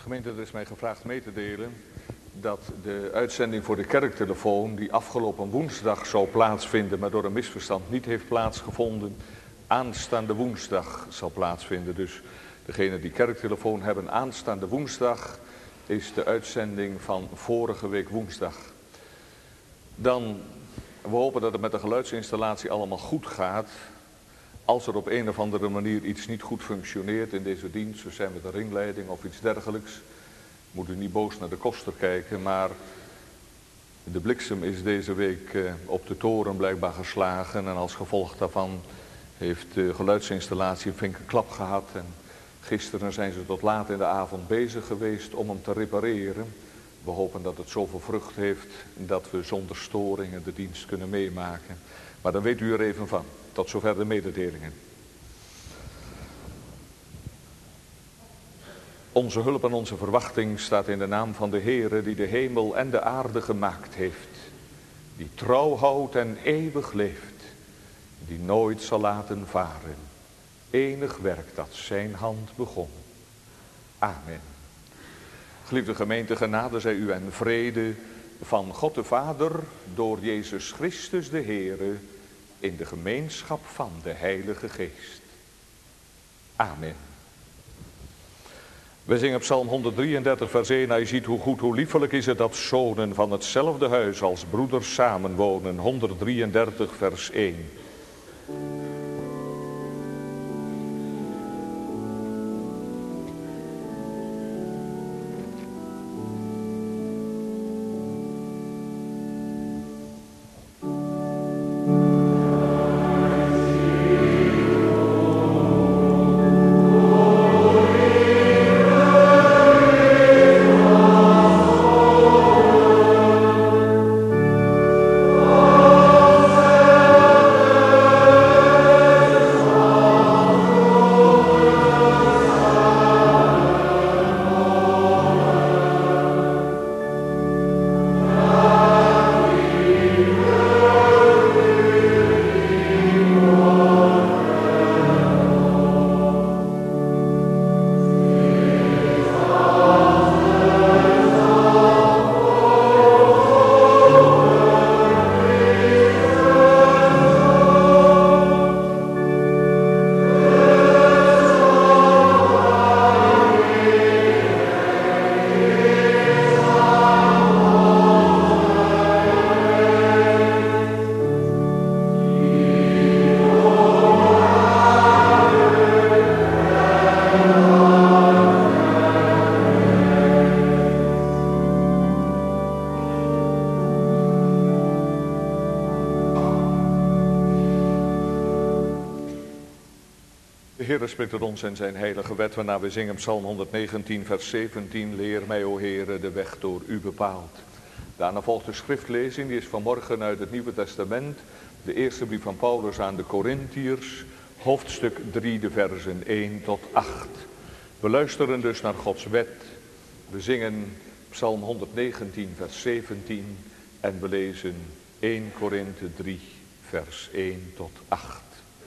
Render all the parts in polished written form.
Gemeente, er is mij gevraagd mee te delen dat de uitzending voor de kerktelefoon, die afgelopen woensdag zou plaatsvinden, maar door een misverstand niet heeft plaatsgevonden, aanstaande woensdag zal plaatsvinden. Dus degenen die kerktelefoon hebben, aanstaande woensdag is de uitzending van vorige week woensdag. Dan, we hopen dat het met de geluidsinstallatie allemaal goed gaat. Als er op een of andere manier iets niet goed functioneert in deze dienst, zo zijn met de ringleiding of iets dergelijks, moet u niet boos naar de koster kijken, maar de bliksem is deze week op de toren blijkbaar geslagen en als gevolg daarvan heeft de geluidsinstallatie een flinke klap gehad en gisteren zijn ze tot laat in de avond bezig geweest om hem te repareren. We hopen dat het zoveel vrucht heeft dat we zonder storingen de dienst kunnen meemaken. Maar dan weet u er even van. Tot zover de mededelingen. Onze hulp en onze verwachting staat in de naam van de Heere die de hemel en de aarde gemaakt heeft. Die trouw houdt en eeuwig leeft. Die nooit zal laten varen. Enig werk dat zijn hand begon. Amen. Geliefde gemeente, genade zij u en vrede van God de Vader door Jezus Christus de Heere in de gemeenschap van de Heilige Geest. Amen. We zingen Psalm 133 vers 1. Hij ziet hoe goed, hoe liefelijk is het dat zonen van hetzelfde huis als broeders samenwonen. 133 vers 1. De Heer spreekt tot ons in zijn heilige wet, waarna we zingen Psalm 119 vers 17. Leer mij, o Heere, de weg door u bepaald. Daarna volgt de schriftlezing, die is vanmorgen uit het Nieuwe Testament. De eerste brief van Paulus aan de Korintiërs, hoofdstuk 3, de versen 1 tot 8. We luisteren dus naar Gods wet. We zingen Psalm 119 vers 17 en we lezen 1 Korinthe 3 vers 1 tot 8.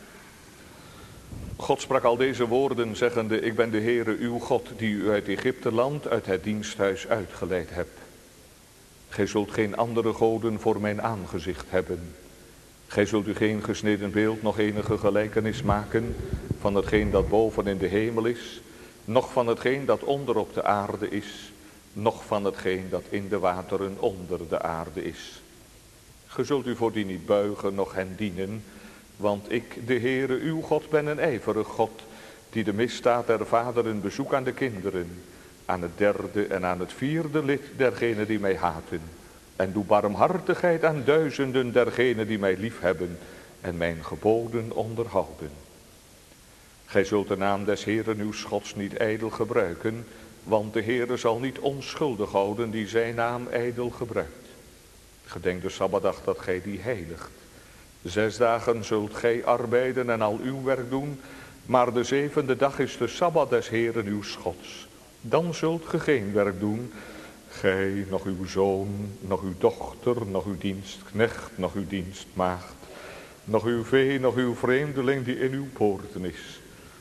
God sprak al deze woorden zeggende, ik ben de Heere uw God die u uit Egypteland, uit het diensthuis uitgeleid hebt. Gij zult geen andere goden voor mijn aangezicht hebben. Gij zult u geen gesneden beeld, nog enige gelijkenis maken van hetgeen dat boven in de hemel is, noch van hetgeen dat onder op de aarde is, noch van hetgeen dat in de wateren onder de aarde is. Gij zult u voor die niet buigen, noch hen dienen, want ik, de Heere, uw God, ben een ijverig God, die de misdaad der vaderen bezoekt aan de kinderen, aan het derde en aan het vierde lid dergenen die mij haten, en doe barmhartigheid aan duizenden dergenen die mij liefhebben en mijn geboden onderhouden. Gij zult de naam des Heeren uws Gods niet ijdel gebruiken, want de Heere zal niet onschuldig houden die zijn naam ijdel gebruikt. Gedenk de Sabbatdag dat gij die heiligt. 6 dagen zult gij arbeiden en al uw werk doen, maar de 7e dag is de Sabbat des Heeren uws Gods. Dan zult ge geen werk doen, gij, nog uw zoon, nog uw dochter, nog uw dienstknecht, nog uw dienstmaagd, nog uw vee, nog uw vreemdeling die in uw poorten is.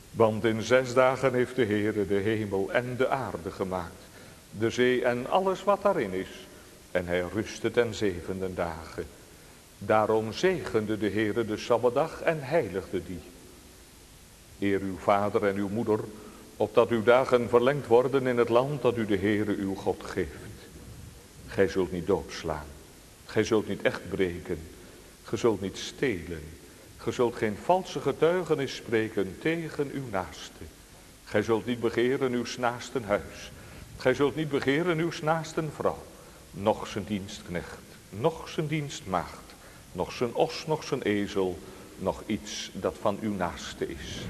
Want in 6 dagen heeft de Heere de hemel en de aarde gemaakt, de zee en alles wat daarin is. En hij rustte ten 7e dagen. Daarom zegende de Heere de Sabbatdag en heiligde die. Eer uw vader en uw moeder, opdat uw dagen verlengd worden in het land dat u de Heere uw God geeft. Gij zult niet doodslaan, gij zult niet echt breken, gij zult niet stelen. Gij zult geen valse getuigenis spreken tegen uw naaste. Gij zult niet begeren uw naasten huis. Gij zult niet begeren uw naasten vrouw, noch zijn dienstknecht, noch zijn dienstmaagd, noch zijn os, noch zijn ezel, noch iets dat van uw naaste is.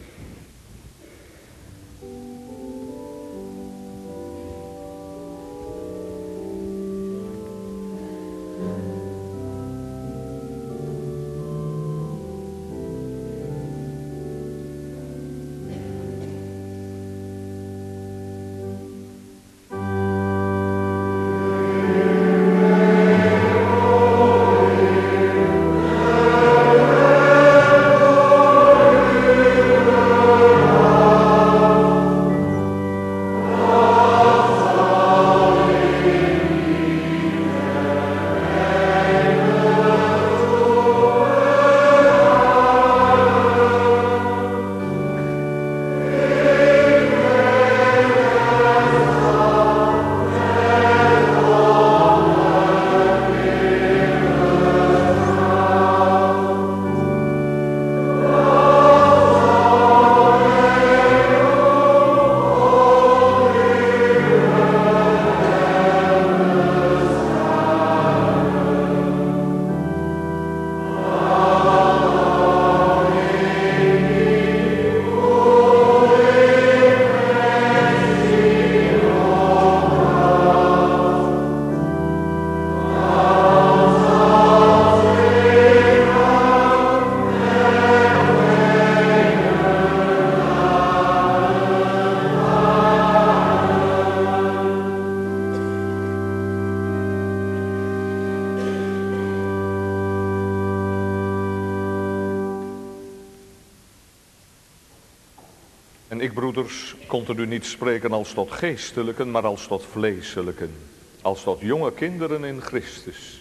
En ik, broeders, kon tot u niet spreken als tot geestelijken, maar als tot vleeselijken. Als tot jonge kinderen in Christus.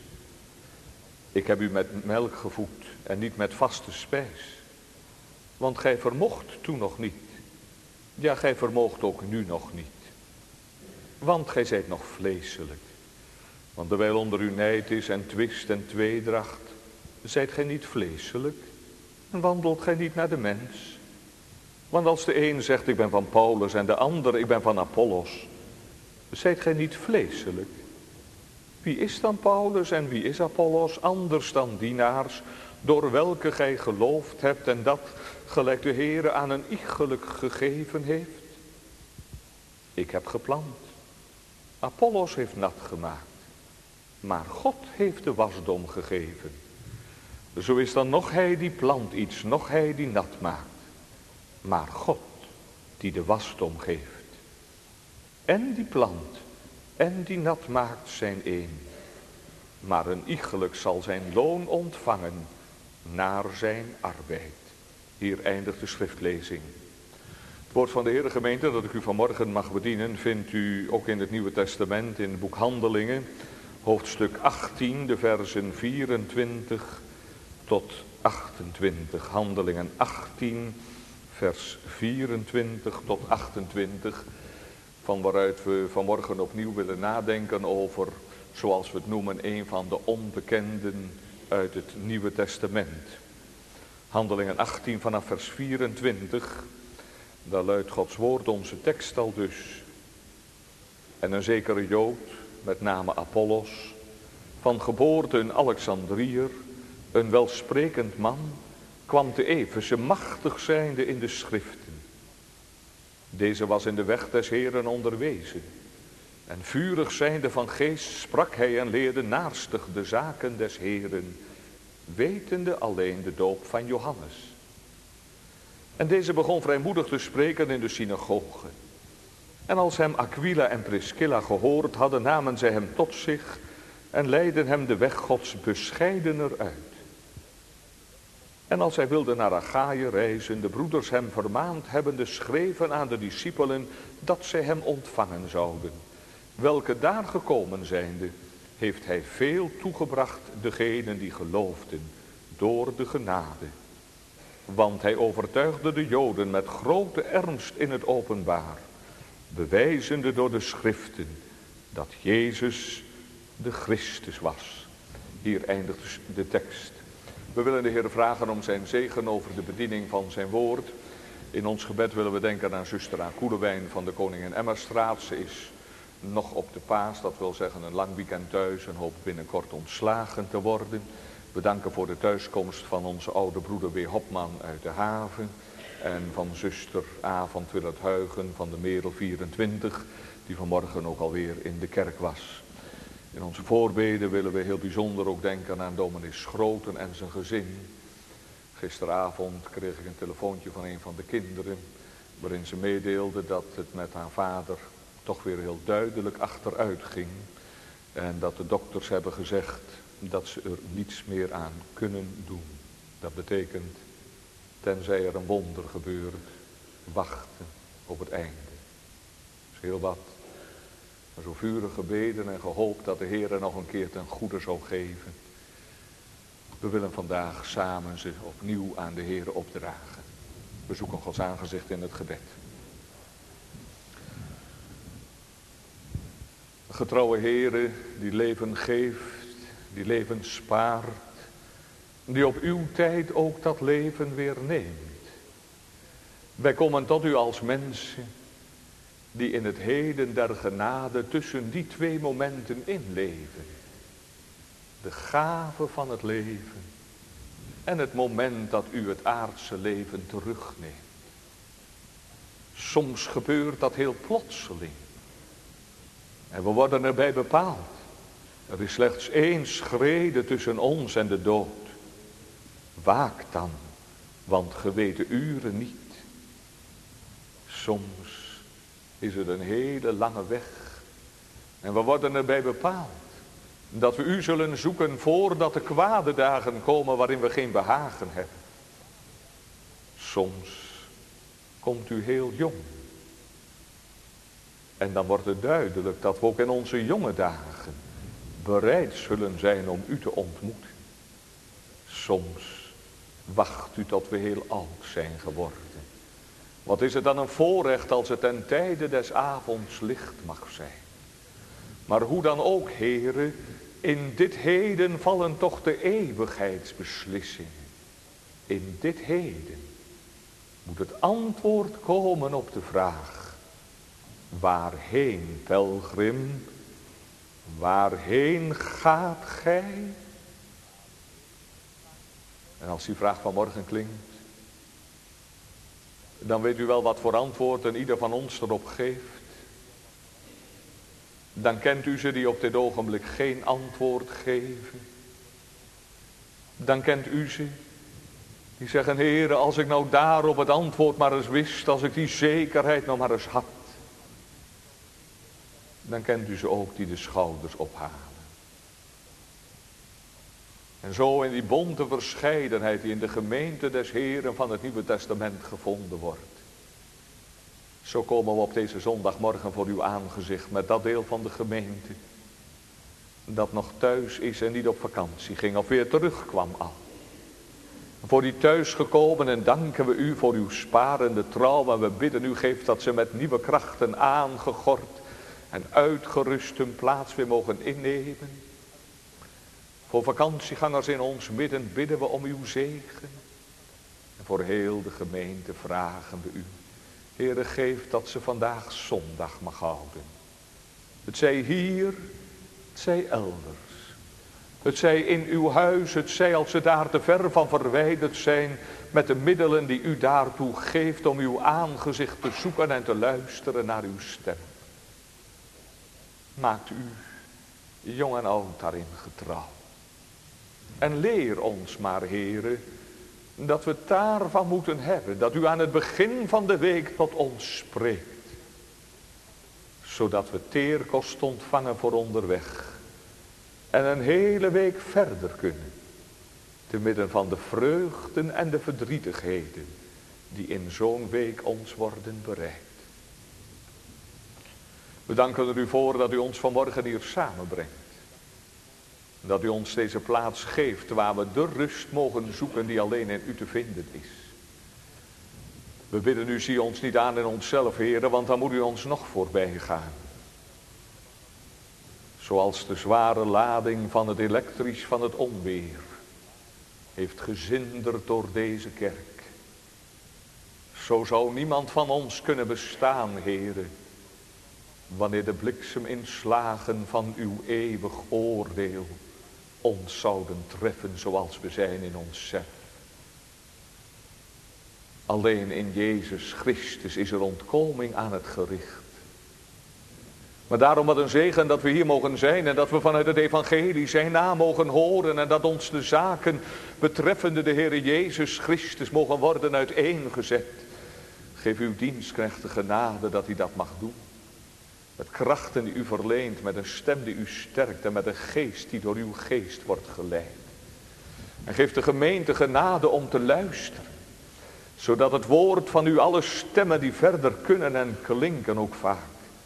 Ik heb u met melk gevoed en niet met vaste spijs. Want gij vermocht toen nog niet. Ja, gij vermoogt ook nu nog niet. Want gij zijt nog vleeselijk. Want terwijl onder u nijd is en twist en tweedracht, zijt gij niet vleeselijk en wandelt gij niet naar de mens. Want als de een zegt ik ben van Paulus en de ander ik ben van Apollos, zijt gij niet vleeselijk. Wie is dan Paulus en wie is Apollos anders dan dienaars, door welke gij geloofd hebt en dat gelijk de Heere aan een iegelijk gegeven heeft? Ik heb geplant, Apollos heeft nat gemaakt, maar God heeft de wasdom gegeven. Zo is dan nog hij die plant iets, nog hij die nat maakt, maar God die de wasdom geeft. En die plant en die nat maakt zijn één, maar een iegelijk zal zijn loon ontvangen naar zijn arbeid. Hier eindigt de schriftlezing. Het woord van de Heere gemeente dat ik u vanmorgen mag bedienen vindt u ook in het Nieuwe Testament in het boek Handelingen, hoofdstuk 18, de versen 24 tot 28. Handelingen 18, vers 24 tot 28, van waaruit we vanmorgen opnieuw willen nadenken over, zoals we het noemen, een van de onbekenden uit het Nieuwe Testament. Handelingen 18 vanaf vers 24, daar luidt Gods woord onze tekst al dus. En een zekere Jood, met name Apollos, van geboorte een Alexandriër, een welsprekend man, kwam te Efeze, machtig zijnde in de schriften. Deze was in de weg des Heeren onderwezen. En vurig zijnde van geest sprak hij en leerde naarstig de zaken des Heeren, wetende alleen de doop van Johannes. En deze begon vrijmoedig te spreken in de synagoge. En als hem Aquila en Priscilla gehoord hadden, namen zij hem tot zich en leidden hem de weg Gods bescheidener uit. En als hij wilde naar Achaïe reizen, de broeders hem vermaand hebbende, schreven aan de discipelen dat zij hem ontvangen zouden. Welke daar gekomen zijnde, heeft hij veel toegebracht degenen die geloofden, door de genade. Want hij overtuigde de Joden met grote ernst in het openbaar, bewijzende door de schriften dat Jezus de Christus was. Hier eindigt de tekst. We willen de Heer vragen om zijn zegen over de bediening van zijn woord. In ons gebed willen we denken aan zuster Aan Koelewijn van de Koningin Emmastraat. Ze is nog op de paas, dat wil zeggen een lang weekend thuis en hoopt binnenkort ontslagen te worden. We danken voor de thuiskomst van onze oude broeder W. Hopman uit de haven. En van zuster A. van Twillerthuigen van de Merel 24, die vanmorgen ook alweer in de kerk was. In onze voorbeden willen we heel bijzonder ook denken aan dominee Schroten en zijn gezin. Gisteravond kreeg ik een telefoontje van een van de kinderen, waarin ze meedeelde dat het met haar vader toch weer heel duidelijk achteruit ging. En dat de dokters hebben gezegd dat ze er niets meer aan kunnen doen. Dat betekent, tenzij er een wonder gebeurt, wachten op het einde. Dat is heel wat. Maar zo vurig gebeden en gehoopt dat de Heer er nog een keer ten goede zou geven. We willen vandaag samen ze opnieuw aan de Heer opdragen. We zoeken Gods aangezicht in het gebed. Getrouwe Heere, die leven geeft, die leven spaart, die op uw tijd ook dat leven weer neemt. Wij komen tot u als mensen die in het heden der genade tussen die twee momenten inleven. De gave van het leven en het moment dat u het aardse leven terugneemt. Soms gebeurt dat heel plotseling. En we worden erbij bepaald. Er is slechts één schrede tussen ons en de dood. Waak dan, want ge weet de uren niet. Soms is het een hele lange weg. En we worden erbij bepaald dat we u zullen zoeken voordat de kwade dagen komen waarin we geen behagen hebben. Soms komt u heel jong. En dan wordt het duidelijk dat we ook in onze jonge dagen bereid zullen zijn om u te ontmoeten. Soms wacht u tot we heel oud zijn geworden. Wat is het dan een voorrecht als het ten tijde des avonds licht mag zijn. Maar hoe dan ook, Heere, in dit heden vallen toch de eeuwigheidsbeslissingen. In dit heden moet het antwoord komen op de vraag: waarheen, pelgrim, waarheen gaat gij? En als die vraag vanmorgen klinkt, dan weet u wel wat voor antwoord en ieder van ons erop geeft. Dan kent u ze die op dit ogenblik geen antwoord geven. Dan kent u ze die zeggen: Heere, als ik nou daarop het antwoord maar eens wist, als ik die zekerheid nou maar eens had. Dan kent u ze ook die de schouders ophalen. En zo in die bonte verscheidenheid die in de gemeente des Heeren van het Nieuwe Testament gevonden wordt. Zo komen we op deze zondagmorgen voor uw aangezicht met dat deel van de gemeente dat nog thuis is en niet op vakantie ging of weer terugkwam al. Voor die thuisgekomen en danken we u voor uw sparende trouw en we bidden u geeft dat ze met nieuwe krachten aangegord en uitgerust hun plaats weer mogen innemen. Voor vakantiegangers in ons midden bidden we om uw zegen. En voor heel de gemeente vragen we u: Heere, geef dat ze vandaag zondag mag houden. Het zij hier, het zij elders. Het zij in uw huis, het zij als ze daar te ver van verwijderd zijn, met de middelen die u daartoe geeft om uw aangezicht te zoeken en te luisteren naar uw stem. Maakt u, jong en oud, daarin getrouw. En leer ons maar, Heere, dat we het daarvan moeten hebben, dat u aan het begin van de week tot ons spreekt. Zodat we teerkost ontvangen voor onderweg. En een hele week verder kunnen. te midden van de vreugden en de verdrietigheden die in zo'n week ons worden bereikt. We danken er u voor dat u ons vanmorgen hier samenbrengt. Dat u ons deze plaats geeft waar we de rust mogen zoeken die alleen in u te vinden is. We bidden u, zie ons niet aan in onszelf, Heere, want dan moet u ons nog voorbij gaan. Zoals de zware lading van het elektrisch van het onweer heeft gezinderd door deze kerk. Zo zou niemand van ons kunnen bestaan, Heere, wanneer de blikseminslagen van uw eeuwig oordeel ons zouden treffen zoals we zijn in onszelf. Alleen in Jezus Christus is er ontkoming aan het gericht. Maar daarom wat een zegen dat we hier mogen zijn en dat we vanuit het evangelie zijn naam mogen horen en dat ons de zaken betreffende de Heere Jezus Christus mogen worden uiteengezet. Geef uw dienstknecht de genade dat hij dat mag doen. Met krachten die u verleent, met een stem die u sterkt en met een geest die door uw geest wordt geleid. En geef de gemeente genade om te luisteren. Zodat het woord van u alle stemmen die verder kunnen en klinken ook vaak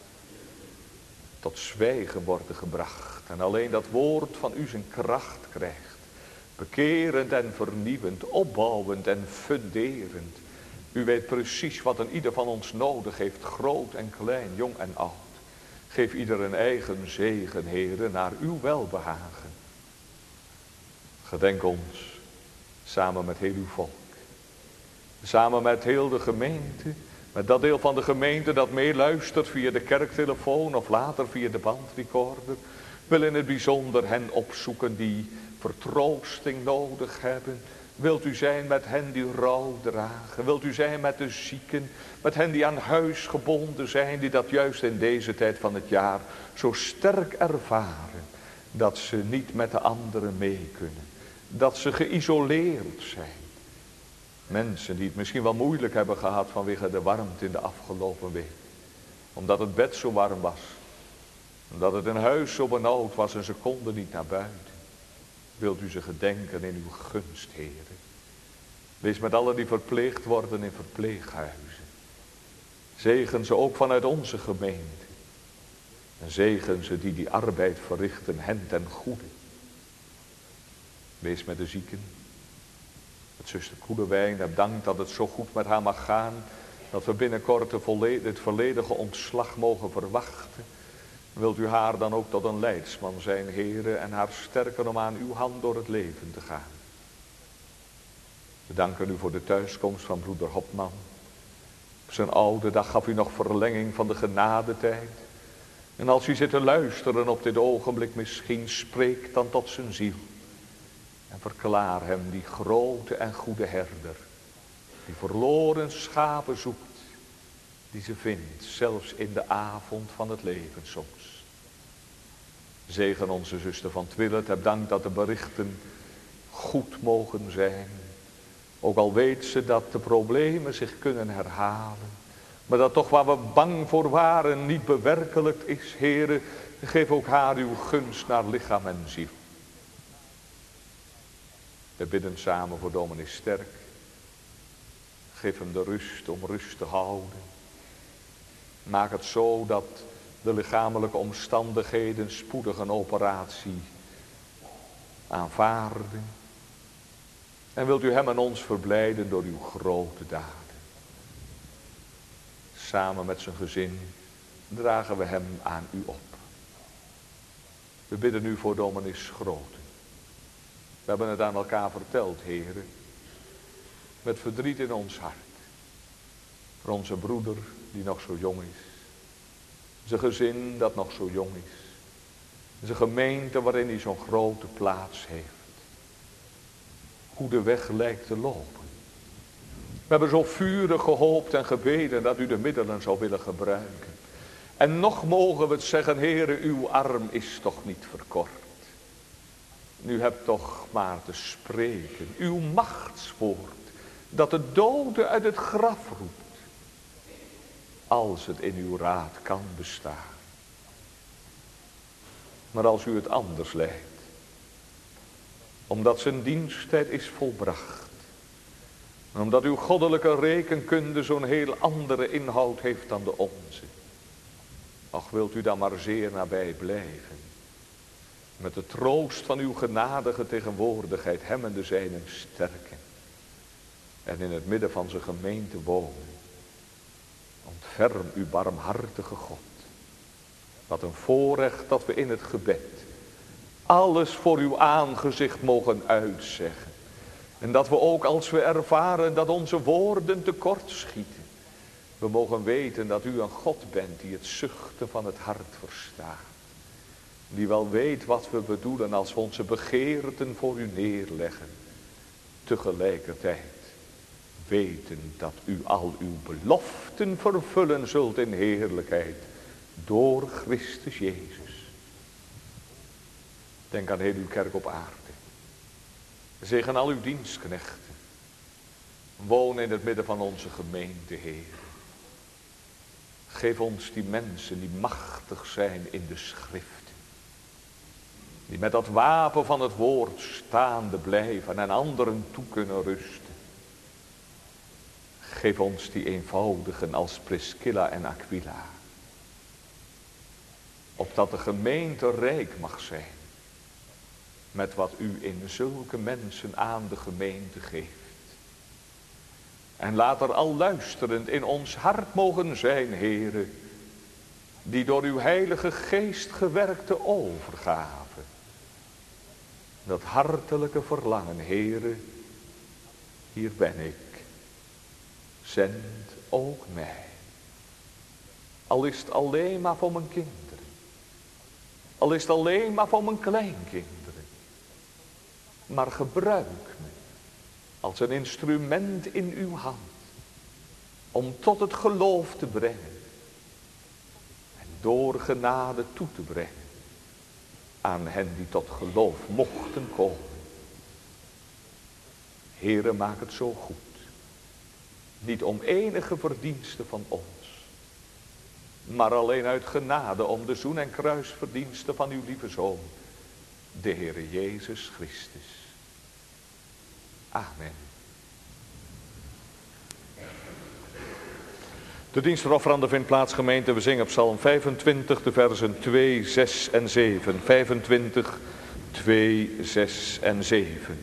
tot zwijgen worden gebracht. En alleen dat woord van u zijn kracht krijgt. Bekerend en vernieuwend, opbouwend en funderend. U weet precies wat een ieder van ons nodig heeft, groot en klein, jong en oud. Geef ieder een eigen zegen, Heere, naar uw welbehagen. Gedenk ons, samen met heel uw volk. Samen met heel de gemeente, met dat deel van de gemeente dat meeluistert via de kerktelefoon of later via de bandrecorder. Wil in het bijzonder hen opzoeken die vertroosting nodig hebben. Wilt u zijn met hen die rouw dragen? Wilt u zijn met de zieken? Met hen die aan huis gebonden zijn, die dat juist in deze tijd van het jaar zo sterk ervaren. Dat ze niet met de anderen mee kunnen. Dat ze geïsoleerd zijn. Mensen die het misschien wel moeilijk hebben gehad vanwege de warmte in de afgelopen week. Omdat het bed zo warm was. Omdat het in huis zo benauwd was en ze konden niet naar buiten. Wilt u ze gedenken in uw gunst, Heere. Wees met allen die verpleegd worden in verpleeghuizen. Zegen ze ook vanuit onze gemeente. En zegen ze die arbeid verrichten, hen ten goede. Wees met de zieken. Met zuster Koelewijn, heb dank dat het zo goed met haar mag gaan. Dat we binnenkort het volledige ontslag mogen verwachten. Wilt u haar dan ook tot een leidsman zijn, Heere, en haar sterken om aan uw hand door het leven te gaan. We danken u voor de thuiskomst van broeder Hopman. Op zijn oude dag gaf u nog verlenging van de genadetijd. En als u zit te luisteren op dit ogenblik misschien, spreek dan tot zijn ziel. En verklaar hem die grote en goede herder. Die verloren schapen zoekt. Die ze vindt, zelfs in de avond van het leven soms. Zegen onze zuster van Twillet. Heb dank dat de berichten goed mogen zijn. Ook al weet ze dat de problemen zich kunnen herhalen. Maar dat toch waar we bang voor waren niet bewerkelijkt is. Heere, geef ook haar uw gunst naar lichaam en ziel. We bidden samen voor dominee Sterk. Geef hem de rust om rust te houden. Maak het zo dat de lichamelijke omstandigheden spoedig een operatie aanvaarden. En wilt u hem en ons verblijden door uw grote daden. Samen met zijn gezin dragen we hem aan u op. We bidden u voor dominee Schroten. We hebben het aan elkaar verteld, heren. Met verdriet in ons hart. Voor onze broeder die nog zo jong is. Zijn gezin dat nog zo jong is. Zijn gemeente waarin hij zo'n grote plaats heeft. Hoe de weg lijkt te lopen. We hebben zo vurig gehoopt en gebeden dat u de middelen zou willen gebruiken. En nog mogen we het zeggen, Heere, uw arm is toch niet verkort. U hebt toch maar te spreken, uw machtswoord, dat de dode uit het graf roept. Als het in uw raad kan bestaan. Maar als u het anders leidt. Omdat zijn diensttijd is volbracht. En omdat uw goddelijke rekenkunde zo'n heel andere inhoud heeft dan de onze. Ach, wilt u dan maar zeer nabij blijven. Met de troost van uw genadige tegenwoordigheid hem en de zijnen sterken. En in het midden van zijn gemeente wonen. Ontferm uw barmhartige God. Wat een voorrecht dat we in het gebed alles voor uw aangezicht mogen uitzeggen. En dat we ook als we ervaren dat onze woorden tekortschieten. We mogen weten dat u een God bent die het zuchten van het hart verstaat. Die wel weet wat we bedoelen als we onze begeerten voor u neerleggen. Tegelijkertijd weten dat u al uw beloften vervullen zult in heerlijkheid. Door Christus Jezus. Denk aan heel uw kerk op aarde. Zegen al uw dienstknechten. Woon in het midden van onze gemeente, Heer. Geef ons die mensen die machtig zijn in de schriften. Die met dat wapen van het woord staande blijven en anderen toe kunnen rusten. Geef ons die eenvoudigen als Priscilla en Aquila. Opdat de gemeente rijk mag zijn. Met wat u in zulke mensen aan de gemeente geeft. En laat er al luisterend in ons hart mogen zijn, Heere. Die door uw heilige geest gewerkte overgave. Dat hartelijke verlangen, Heere. Hier ben ik. Zend ook mij. Al is het alleen maar voor mijn kinderen. Al is het alleen maar voor mijn kleinkinderen. Maar gebruik me als een instrument in uw hand. Om tot het geloof te brengen. En door genade toe te brengen. Aan hen die tot geloof mochten komen. Heere, maak het zo goed. Niet om enige verdienste van ons. Maar alleen uit genade om de zoen- en kruisverdienste van uw lieve Zoon. De Heere Jezus Christus. Amen. De dienstofferande vindt plaats, gemeente. We zingen op Psalm 25, de versen 2, 6 en 7. 25, 2, 6 en 7.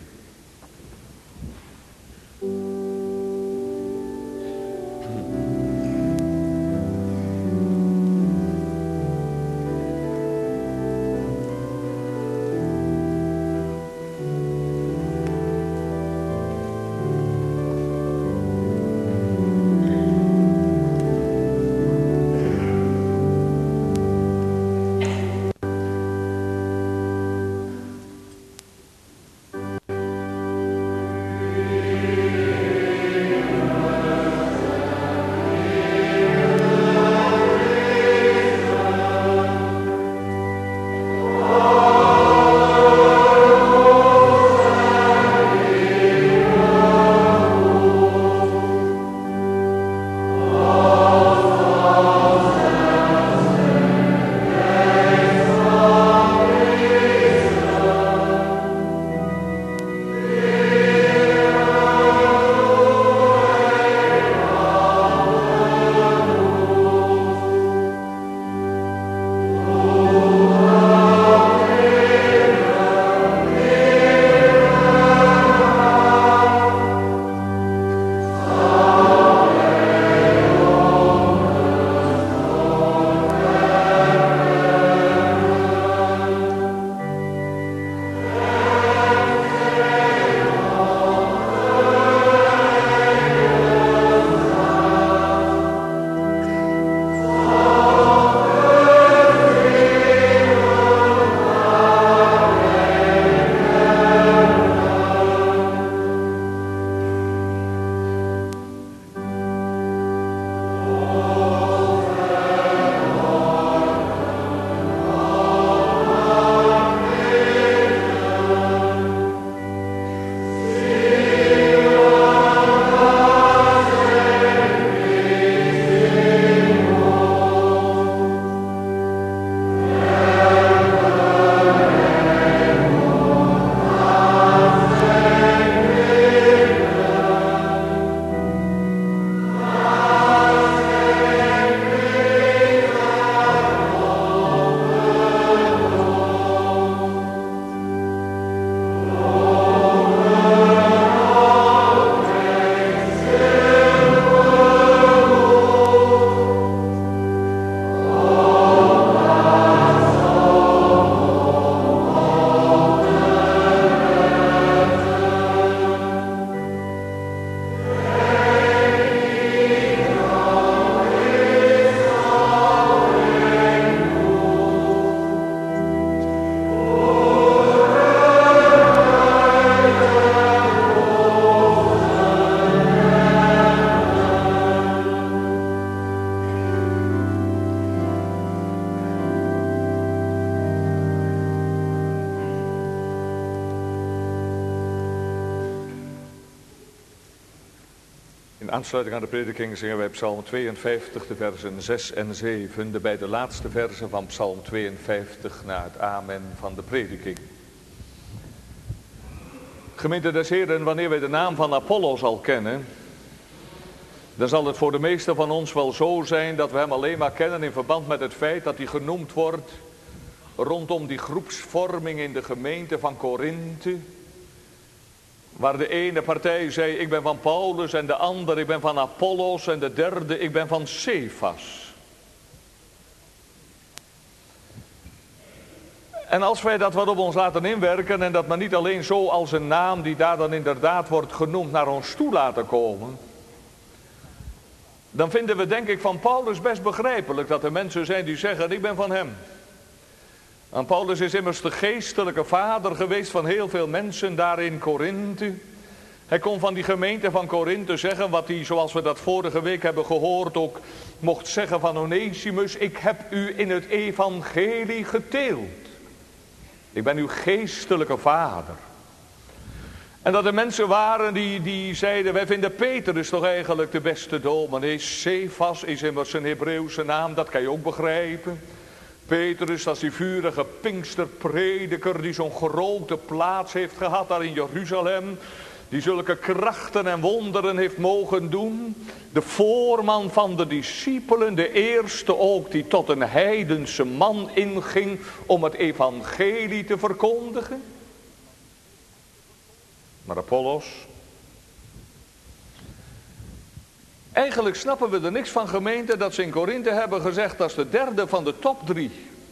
In aansluiting aan de prediking zingen wij Psalm 52, de versen 6 en 7, de beide laatste versen van Psalm 52 na het amen van de prediking. Gemeente des Heren, wanneer wij de naam van Apollos al kennen, dan zal het voor de meesten van ons wel zo zijn dat we hem alleen maar kennen in verband met het feit dat hij genoemd wordt rondom die groepsvorming in de gemeente van Korinthe. Waar de ene partij zei, ik ben van Paulus, en de andere, ik ben van Apollos, en de derde, ik ben van Cephas. En als wij dat wat op ons laten inwerken, en dat maar niet alleen zo als een naam die daar dan inderdaad wordt genoemd naar ons toe laten komen, dan vinden we denk ik van Paulus best begrijpelijk dat er mensen zijn die zeggen, ik ben van hem. En Paulus is immers de geestelijke vader geweest van heel veel mensen daar in Korinthe. Hij kon van die gemeente van Korinthe zeggen wat hij, zoals we dat vorige week hebben gehoord, ook mocht zeggen van Onesimus. Ik heb u in het evangelie geteeld. Ik ben uw geestelijke vader. En dat er mensen waren die zeiden, wij vinden Petrus toch eigenlijk de beste dominee. Cephas is immers een Hebreeuwse naam, dat kan je ook begrijpen. Petrus, dat is die vurige Pinksterprediker die zo'n grote plaats heeft gehad daar in Jeruzalem. Die zulke krachten en wonderen heeft mogen doen. De voorman van de discipelen, de eerste ook die tot een heidense man inging om het evangelie te verkondigen. Maar Apollos, eigenlijk snappen we er niks van, gemeente, dat ze in Korinthe hebben gezegd, dat is de derde van de top 3.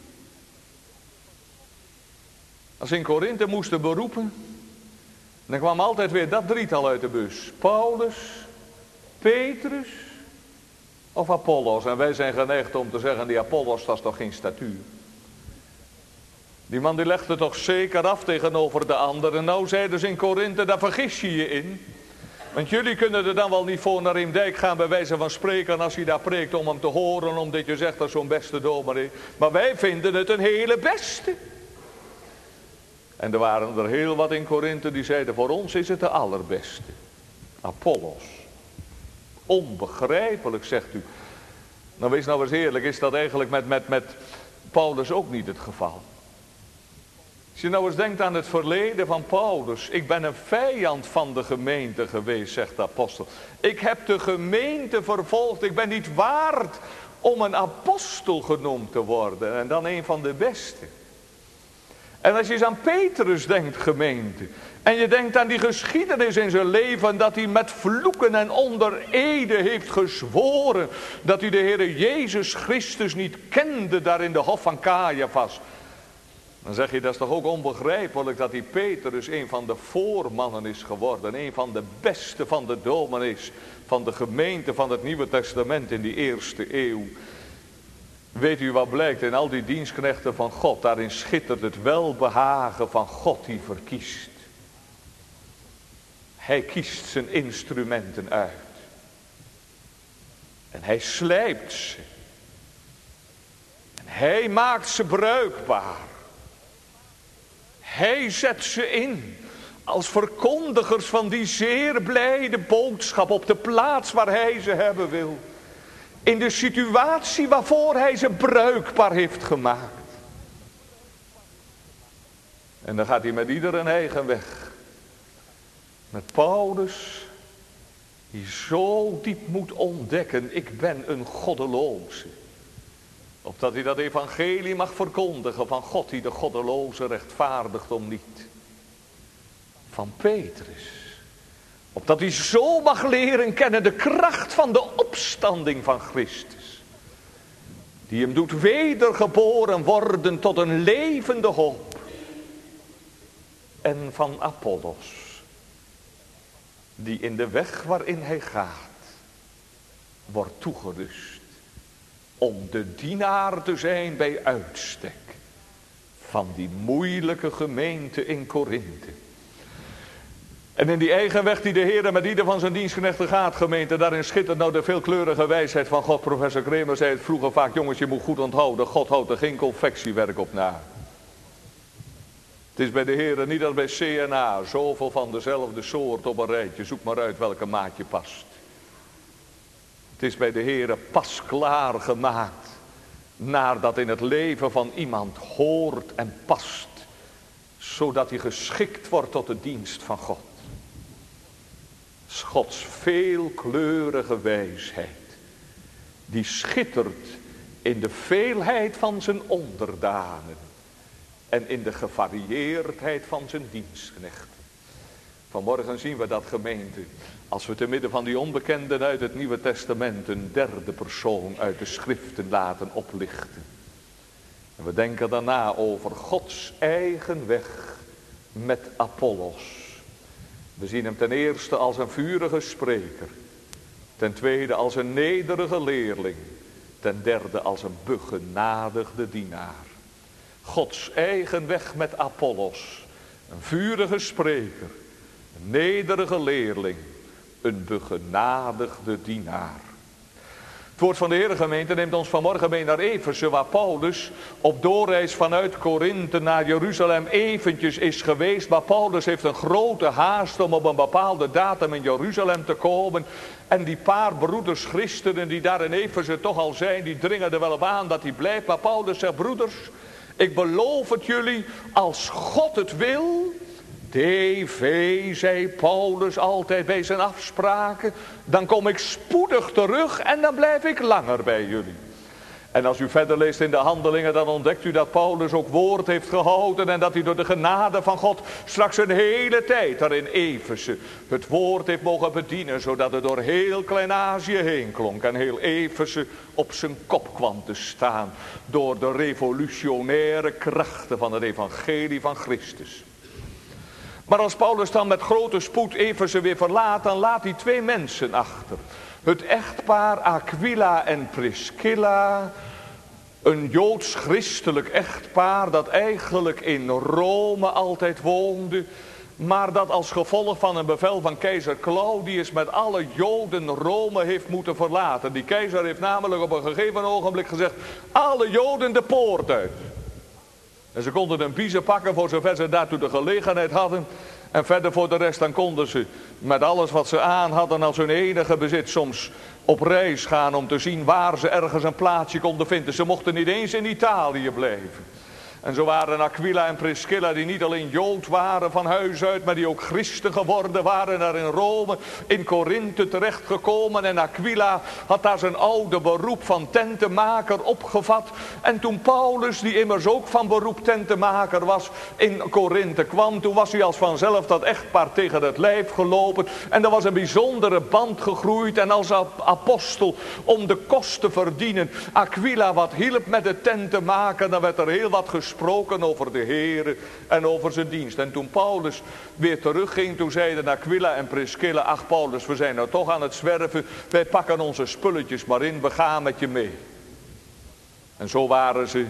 Als ze in Korinthe moesten beroepen, dan kwam altijd weer dat drietal uit de bus. Paulus, Petrus of Apollos. En wij zijn geneigd om te zeggen, die Apollos, dat is toch geen statuur. Die man die legde toch zeker af tegenover de anderen. Nou zeiden ze in Korinthe, daar vergis je je in. Want jullie kunnen er dan wel niet voor naar Riemdijk gaan bij wijze van spreken als hij daar preekt om hem te horen, omdat je zegt dat zo'n beste dominee. Maar wij vinden het een hele beste. En er waren er heel wat in Korinthe die zeiden, voor ons is het de allerbeste. Apollos. Onbegrijpelijk, zegt u. Nou wees nou eens eerlijk, is dat eigenlijk met Paulus ook niet het geval? Als je nou eens denkt aan het verleden van Paulus. Ik ben een vijand van de gemeente geweest, zegt de apostel. Ik heb de gemeente vervolgd. Ik ben niet waard om een apostel genoemd te worden. En dan een van de beste. En als je eens aan Petrus denkt, gemeente. En je denkt aan die geschiedenis in zijn leven. Dat hij met vloeken en onder ede heeft gezworen. Dat hij de Heere Jezus Christus niet kende daar in de hof van Caiaphas. Dan zeg je, dat is toch ook onbegrijpelijk dat die Petrus een van de voormannen is geworden. Een van de beste van de dominees van de gemeente van het Nieuwe Testament in die eerste eeuw. Weet u wat blijkt in al die dienstknechten van God? Daarin schittert het welbehagen van God die verkiest. Hij kiest zijn instrumenten uit. En hij slijpt ze. En hij maakt ze bruikbaar. Hij zet ze in als verkondigers van die zeer blijde boodschap op de plaats waar hij ze hebben wil. In de situatie waarvoor hij ze bruikbaar heeft gemaakt. En dan gaat hij met ieder een eigen weg. Met Paulus, die zo diep moet ontdekken, ik ben een goddeloze. Opdat hij dat evangelie mag verkondigen van God die de goddeloze rechtvaardigt om niet. Van Petrus. Opdat hij zo mag leren kennen de kracht van de opstanding van Christus. Die hem doet wedergeboren worden tot een levende hoop. En van Apollos. Die in de weg waarin hij gaat, wordt toegerust. Om de dienaar te zijn bij uitstek van die moeilijke gemeente in Korinthe. En in die eigen weg die de Heer met ieder van zijn dienstknechten gaat, gemeente, daarin schittert nou de veelkleurige wijsheid van God. Professor Kremer zei het vroeger vaak, jongens, je moet goed onthouden, God houdt er geen confectiewerk op na. Het is bij de Heer niet als bij CNA, zoveel van dezelfde soort op een rijtje, zoek maar uit welke maat je past. Het is bij de Heere pas klaargemaakt naar dat in het leven van iemand hoort en past, zodat hij geschikt wordt tot de dienst van God. Gods veelkleurige wijsheid, die schittert in de veelheid van zijn onderdanen en in de gevarieerdheid van zijn dienstknechten. Vanmorgen zien we dat, gemeente, als we te midden van die onbekenden uit het Nieuwe Testament een derde persoon uit de schriften laten oplichten. En we denken daarna over Gods eigen weg met Apollos. We zien hem ten eerste als een vurige spreker, ten tweede als een nederige leerling, ten derde als een begenadigde dienaar. Gods eigen weg met Apollos, een vurige spreker, een nederige leerling, een begenadigde dienaar. Het woord van de Heere, gemeente, neemt ons vanmorgen mee naar Efeze, waar Paulus op doorreis vanuit Korinthe naar Jeruzalem eventjes is geweest. Maar Paulus heeft een grote haast om op een bepaalde datum in Jeruzalem te komen. En die paar broeders christenen die daar in Efeze toch al zijn, die dringen er wel op aan dat hij blijft. Maar Paulus zegt: broeders, ik beloof het jullie, als God het wil. TV, zei Paulus altijd bij zijn afspraken, dan kom ik spoedig terug en dan blijf ik langer bij jullie. En als u verder leest in de Handelingen, dan ontdekt u dat Paulus ook woord heeft gehouden en dat hij door de genade van God straks een hele tijd daar in Efeze het woord heeft mogen bedienen, zodat het door heel Klein-Azië heen klonk en heel Efeze op zijn kop kwam te staan door de revolutionaire krachten van het evangelie van Christus. Maar als Paulus dan met grote spoed Efeze weer verlaat, dan laat hij twee mensen achter. Het echtpaar Aquila en Priscilla, een joods-christelijk echtpaar dat eigenlijk in Rome altijd woonde, maar dat als gevolg van een bevel van keizer Claudius met alle Joden Rome heeft moeten verlaten. Die keizer heeft namelijk op een gegeven ogenblik gezegd: alle Joden de poort uit. En ze konden een biezen pakken voor zover ze daartoe de gelegenheid hadden. En verder voor de rest, dan konden ze met alles wat ze aan hadden als hun enige bezit soms op reis gaan om te zien waar ze ergens een plaatsje konden vinden. Ze mochten niet eens in Italië blijven. En zo waren Aquila en Priscilla, die niet alleen Jood waren van huis uit, maar die ook christen geworden waren, daar in Rome, in Korinthe terechtgekomen. En Aquila had daar zijn oude beroep van tentenmaker opgevat. En toen Paulus, die immers ook van beroep tentenmaker was, in Korinthe kwam, toen was hij als vanzelf dat echtpaar tegen het lijf gelopen. En er was een bijzondere band gegroeid. En als apostel, om de kost te verdienen, Aquila wat hielp met het tentenmaken, dan werd er heel wat gesproken over de Heere en over zijn dienst. En toen Paulus weer terugging, toen zeiden Aquila en Priscilla: ach Paulus, we zijn nou toch aan het zwerven, wij pakken onze spulletjes maar in, we gaan met je mee. En zo waren ze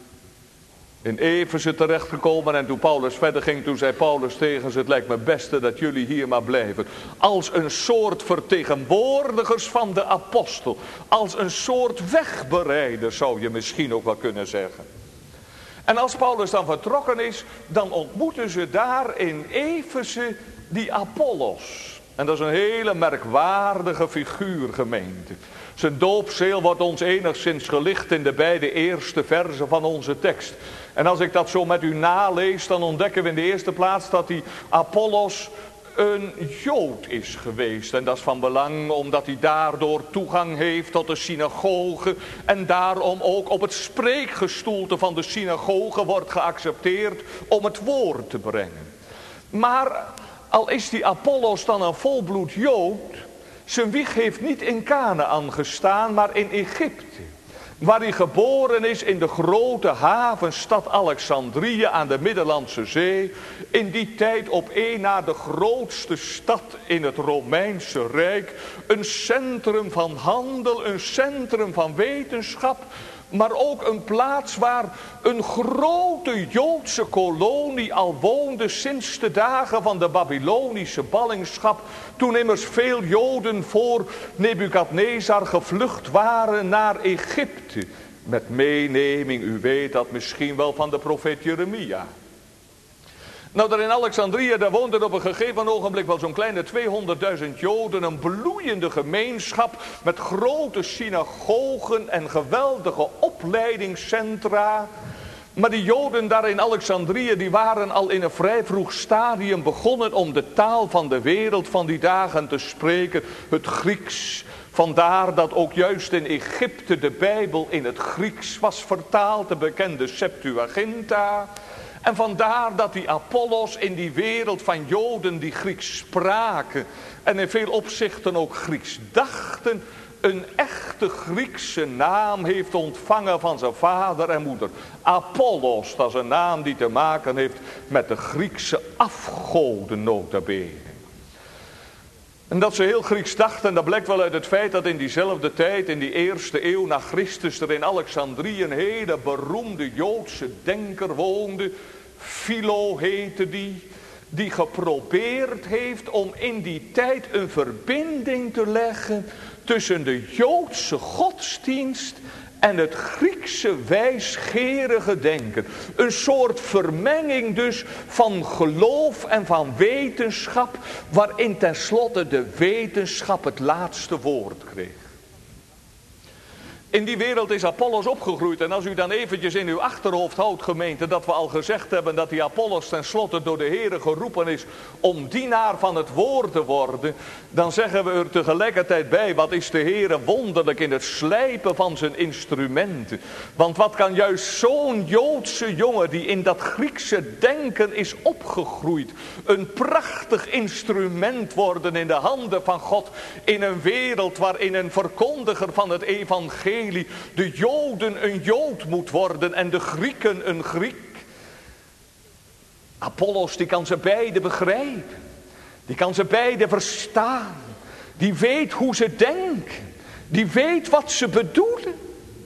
in Efeze terechtgekomen. En toen Paulus verder ging, toen zei Paulus tegen ze: het lijkt me beste dat jullie hier maar blijven. Als een soort vertegenwoordigers van de apostel. Als een soort wegbereiders, zou je misschien ook wel kunnen zeggen. En als Paulus dan vertrokken is, dan ontmoeten ze daar in Efeze die Apollos. En dat is een hele merkwaardige figuur, gemeente. Zijn doopseel wordt ons enigszins gelicht in de beide eerste verzen van onze tekst. En als ik dat zo met u nalees, dan ontdekken we in de eerste plaats dat die Apollos een Jood is geweest. En dat is van belang omdat hij daardoor toegang heeft tot de synagoge. En daarom ook op het spreekgestoelte van de synagoge wordt geaccepteerd om het woord te brengen. Maar al is die Apollos dan een volbloed Jood, zijn wieg heeft niet in Kanaän gestaan, maar in Egypte. Waar hij geboren is in de grote havenstad Alexandrië aan de Middellandse Zee. In die tijd op één na de grootste stad in het Romeinse Rijk. Een centrum van handel, een centrum van wetenschap. Maar ook een plaats waar een grote Joodse kolonie al woonde sinds de dagen van de Babylonische ballingschap. Toen immers veel Joden voor Nebukadnezar gevlucht waren naar Egypte. Met meeneming, u weet dat misschien wel, van de profeet Jeremia. Nou, daar in Alexandrië, daar woonden op een gegeven ogenblik wel zo'n kleine 200.000 Joden. Een bloeiende gemeenschap met grote synagogen en geweldige opleidingscentra. Maar die Joden daar in Alexandrië, die waren al in een vrij vroeg stadium begonnen om de taal van de wereld van die dagen te spreken. Het Grieks. Vandaar dat ook juist in Egypte de Bijbel in het Grieks was vertaald, de bekende Septuaginta. En vandaar dat die Apollos in die wereld van Joden die Grieks spraken en in veel opzichten ook Grieks dachten, een echte Griekse naam heeft ontvangen van zijn vader en moeder. Apollos, dat is een naam die te maken heeft met de Griekse afgoden nota bene. En dat ze heel Grieks dachten, dat blijkt wel uit het feit dat in diezelfde tijd, in die eerste eeuw na Christus, er in Alexandrië een hele beroemde Joodse denker woonde. Philo heette die geprobeerd heeft om in die tijd een verbinding te leggen tussen de Joodse godsdienst en het Griekse wijsgerige denken. Een soort vermenging dus van geloof en van wetenschap, waarin tenslotte de wetenschap het laatste woord kreeg. In die wereld is Apollos opgegroeid. En als u dan eventjes in uw achterhoofd houdt, gemeente, dat we al gezegd hebben dat die Apollos tenslotte door de Heere geroepen is om dienaar van het woord te worden, dan zeggen we er tegelijkertijd bij, wat is de Heere wonderlijk in het slijpen van zijn instrumenten. Want wat kan juist zo'n Joodse jongen die in dat Griekse denken is opgegroeid, een prachtig instrument worden in de handen van God, in een wereld waarin een verkondiger van het evangelie de Joden een Jood moet worden en de Grieken een Griek. Apollos, die kan ze beide begrijpen. Die kan ze beide verstaan. Die weet hoe ze denken. Die weet wat ze bedoelen.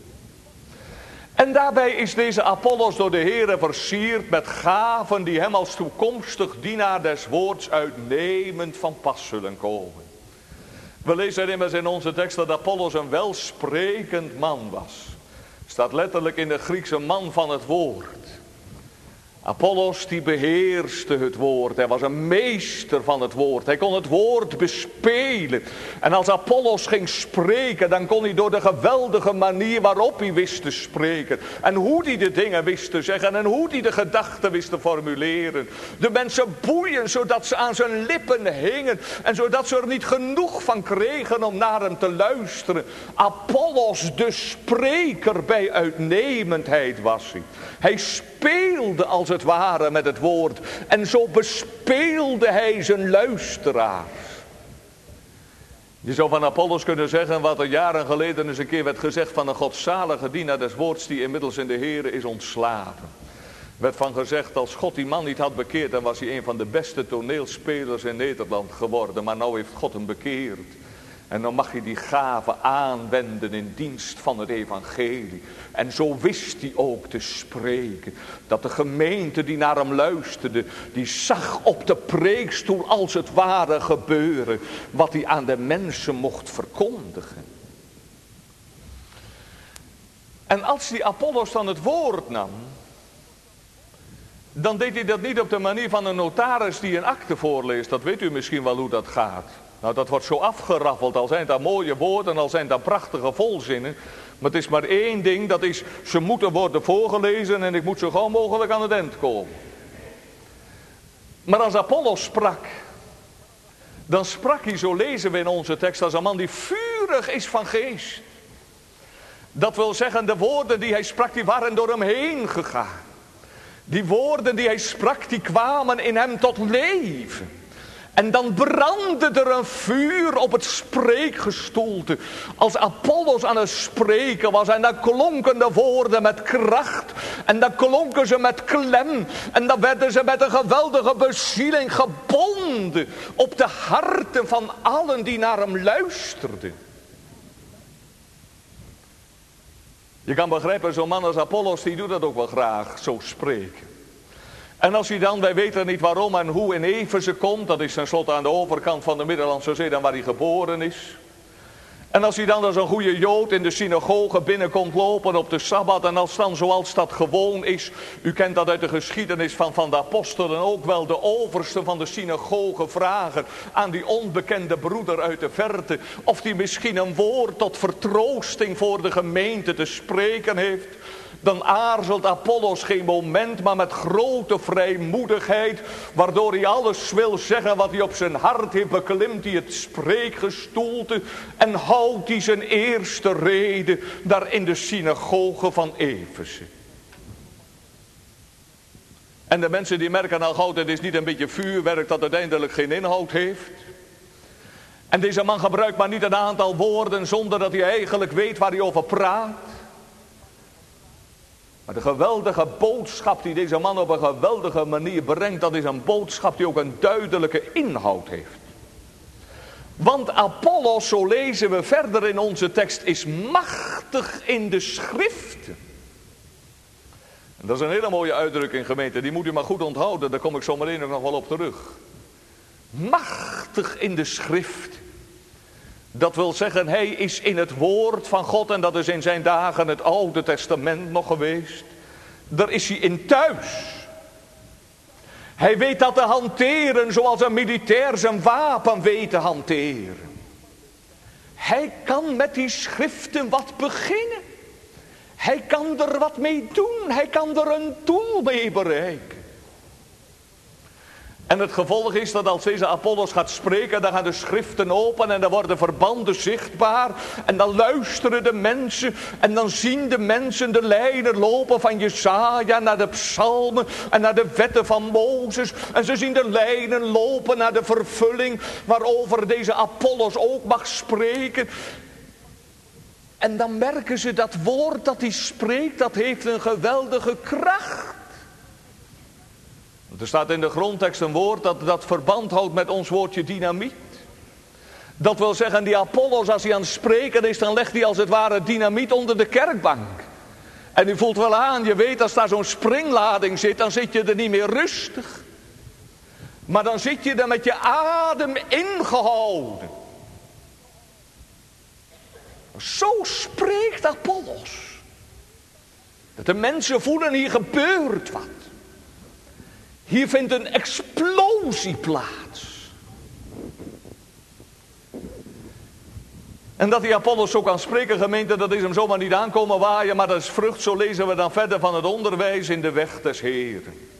En daarbij is deze Apollos door de Heere versierd met gaven die hem als toekomstig dienaar des woords uitnemend van pas zullen komen. We lezen immers in onze tekst dat Apollos een welsprekend man was. Staat letterlijk in de Griekse man van het woord. Apollos die beheerste het woord. Hij was een meester van het woord. Hij kon het woord bespelen. En als Apollos ging spreken, dan kon hij door de geweldige manier waarop hij wist te spreken. En hoe hij de dingen wist te zeggen. En hoe hij de gedachten wist te formuleren. De mensen boeien zodat ze aan zijn lippen hingen. En zodat ze er niet genoeg van kregen om naar hem te luisteren. Apollos, de spreker bij uitnemendheid was hij. Hij speelde als het ware met het woord. En zo bespeelde hij zijn luisteraars. Je zou van Apollos kunnen zeggen wat er jaren geleden eens een keer werd gezegd van een godzalige dienaar des woords die inmiddels in de Here is ontslapen. Werd van gezegd, als God die man niet had bekeerd, dan was hij een van de beste toneelspelers in Nederland geworden. Maar nou heeft God hem bekeerd. En dan mag je die gave aanwenden in dienst van het evangelie. En zo wist hij ook te spreken. Dat de gemeente die naar hem luisterde, die zag op de preekstoel als het ware gebeuren. Wat hij aan de mensen mocht verkondigen. En als die Apollos dan het woord nam, dan deed hij dat niet op de manier van een notaris die een akte voorleest. Dat weet u misschien wel hoe dat gaat. Nou, dat wordt zo afgeraffeld, al zijn dat mooie woorden, al zijn dat prachtige volzinnen. Maar het is maar één ding, dat is, ze moeten worden voorgelezen en ik moet zo gauw mogelijk aan het eind komen. Maar als Apollos sprak, dan sprak hij, zo lezen we in onze tekst, als een man die vurig is van geest. Dat wil zeggen, de woorden die hij sprak, die waren door hem heen gegaan. Die woorden die hij sprak, die kwamen in hem tot leven. En dan brandde er een vuur op het spreekgestoelte. Als Apollos aan het spreken was. En dan klonken de woorden met kracht. En dan klonken ze met klem. En dan werden ze met een geweldige bezieling gebonden. Op de harten van allen die naar hem luisterden. Je kan begrijpen, zo'n man als Apollos, die doet dat ook wel graag, zo spreken. En als hij dan, wij weten niet waarom en hoe, in Efeze komt, dat is tenslotte aan de overkant van de Middellandse Zee, dan waar hij geboren is. En als hij dan als een goede Jood in de synagoge binnenkomt lopen op de Sabbat. En als dan zoals dat gewoon is. U kent dat uit de geschiedenis van de apostelen ook wel. De overste van de synagoge vragen aan die onbekende broeder uit de verte. Of die misschien een woord tot vertroosting voor de gemeente te spreken heeft. Dan aarzelt Apollos geen moment, maar met grote vrijmoedigheid, waardoor hij alles wil zeggen wat hij op zijn hart heeft, beklimt hij het spreekgestoelte en houdt hij zijn eerste rede daar in de synagoge van Efeze. En de mensen die merken al gauw, het is niet een beetje vuurwerk dat uiteindelijk geen inhoud heeft. En deze man gebruikt maar niet een aantal woorden zonder dat hij eigenlijk weet waar hij over praat. Maar de geweldige boodschap die deze man op een geweldige manier brengt, dat is een boodschap die ook een duidelijke inhoud heeft. Want Apollos, zo lezen we verder in onze tekst, is machtig in de schriften. En dat is een hele mooie uitdrukking, gemeente, die moet u maar goed onthouden, daar kom ik zo meteen ook nog wel op terug. Machtig in de schrift. Dat wil zeggen, hij is in het woord van God, en dat is in zijn dagen het Oude Testament nog geweest. Daar is hij in thuis. Hij weet dat te hanteren zoals een militair zijn wapen weet te hanteren. Hij kan met die schriften wat beginnen. Hij kan er wat mee doen. Hij kan er een doel mee bereiken. En het gevolg is dat als deze Apollos gaat spreken, dan gaan de schriften open en dan worden verbanden zichtbaar. En dan luisteren de mensen en dan zien de mensen de lijnen lopen van Jesaja naar de psalmen en naar de wetten van Mozes. En ze zien de lijnen lopen naar de vervulling waarover deze Apollos ook mag spreken. En dan merken ze dat woord dat hij spreekt, dat heeft een geweldige kracht. Er staat in de grondtekst een woord dat verband houdt met ons woordje dynamiet. Dat wil zeggen, die Apollos, als hij aan het spreken is, dan legt hij als het ware dynamiet onder de kerkbank. En u voelt wel aan, je weet, als daar zo'n springlading zit, dan zit je er niet meer rustig. Maar dan zit je er met je adem ingehouden. Zo spreekt Apollos. Dat de mensen voelen, hier gebeurt wat. Hier vindt een explosie plaats. En dat die Apollos zo kan spreken, gemeente, dat is hem zomaar niet aankomen waaien, maar dat is vrucht, zo lezen we dan verder van het onderwijs in de weg des Heren.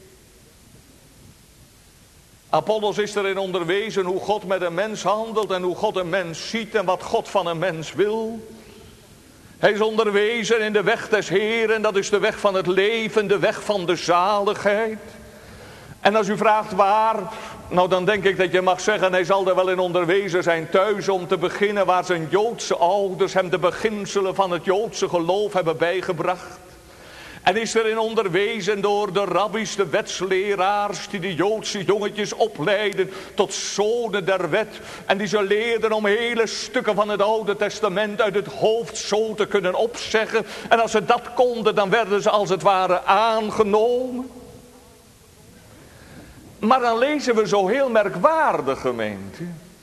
Apollos is erin onderwezen hoe God met een mens handelt en hoe God een mens ziet en wat God van een mens wil. Hij is onderwezen in de weg des Heren, dat is de weg van het leven, de weg van de zaligheid. En als u vraagt waar, nou dan denk ik dat je mag zeggen, hij zal er wel in onderwezen zijn thuis om te beginnen waar zijn Joodse ouders hem de beginselen van het Joodse geloof hebben bijgebracht. En is er in onderwezen door de rabbies, de wetsleraars, die de Joodse jongetjes opleiden tot zonen der wet. En die ze leerden om hele stukken van het Oude Testament uit het hoofd zo te kunnen opzeggen. En als ze dat konden, dan werden ze als het ware aangenomen. Maar dan lezen we zo heel merkwaardig, gemeente,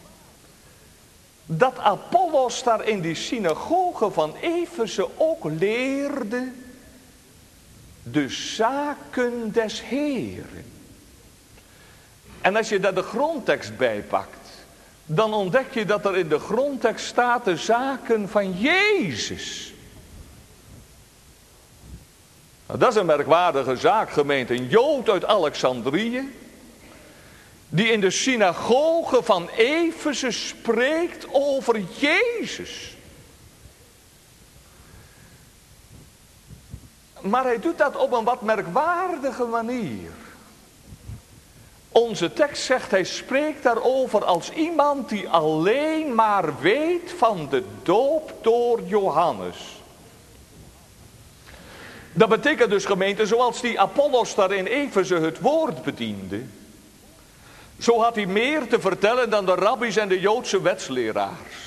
dat Apollos daar in die synagoge van Efeze ook leerde de zaken des Heren. En als je daar de grondtekst bij pakt, dan ontdek je dat er in de grondtekst staat de zaken van Jezus. Nou, dat is een merkwaardige zaak, gemeente. Een Jood uit Alexandrië, die in de synagoge van Efeze spreekt over Jezus. Maar hij doet dat op een wat merkwaardige manier. Onze tekst zegt, hij spreekt daarover als iemand die alleen maar weet van de doop door Johannes. Dat betekent dus, gemeente, zoals die Apollos daar in Efeze het woord bediende, zo had hij meer te vertellen dan de rabbies en de Joodse wetsleraars.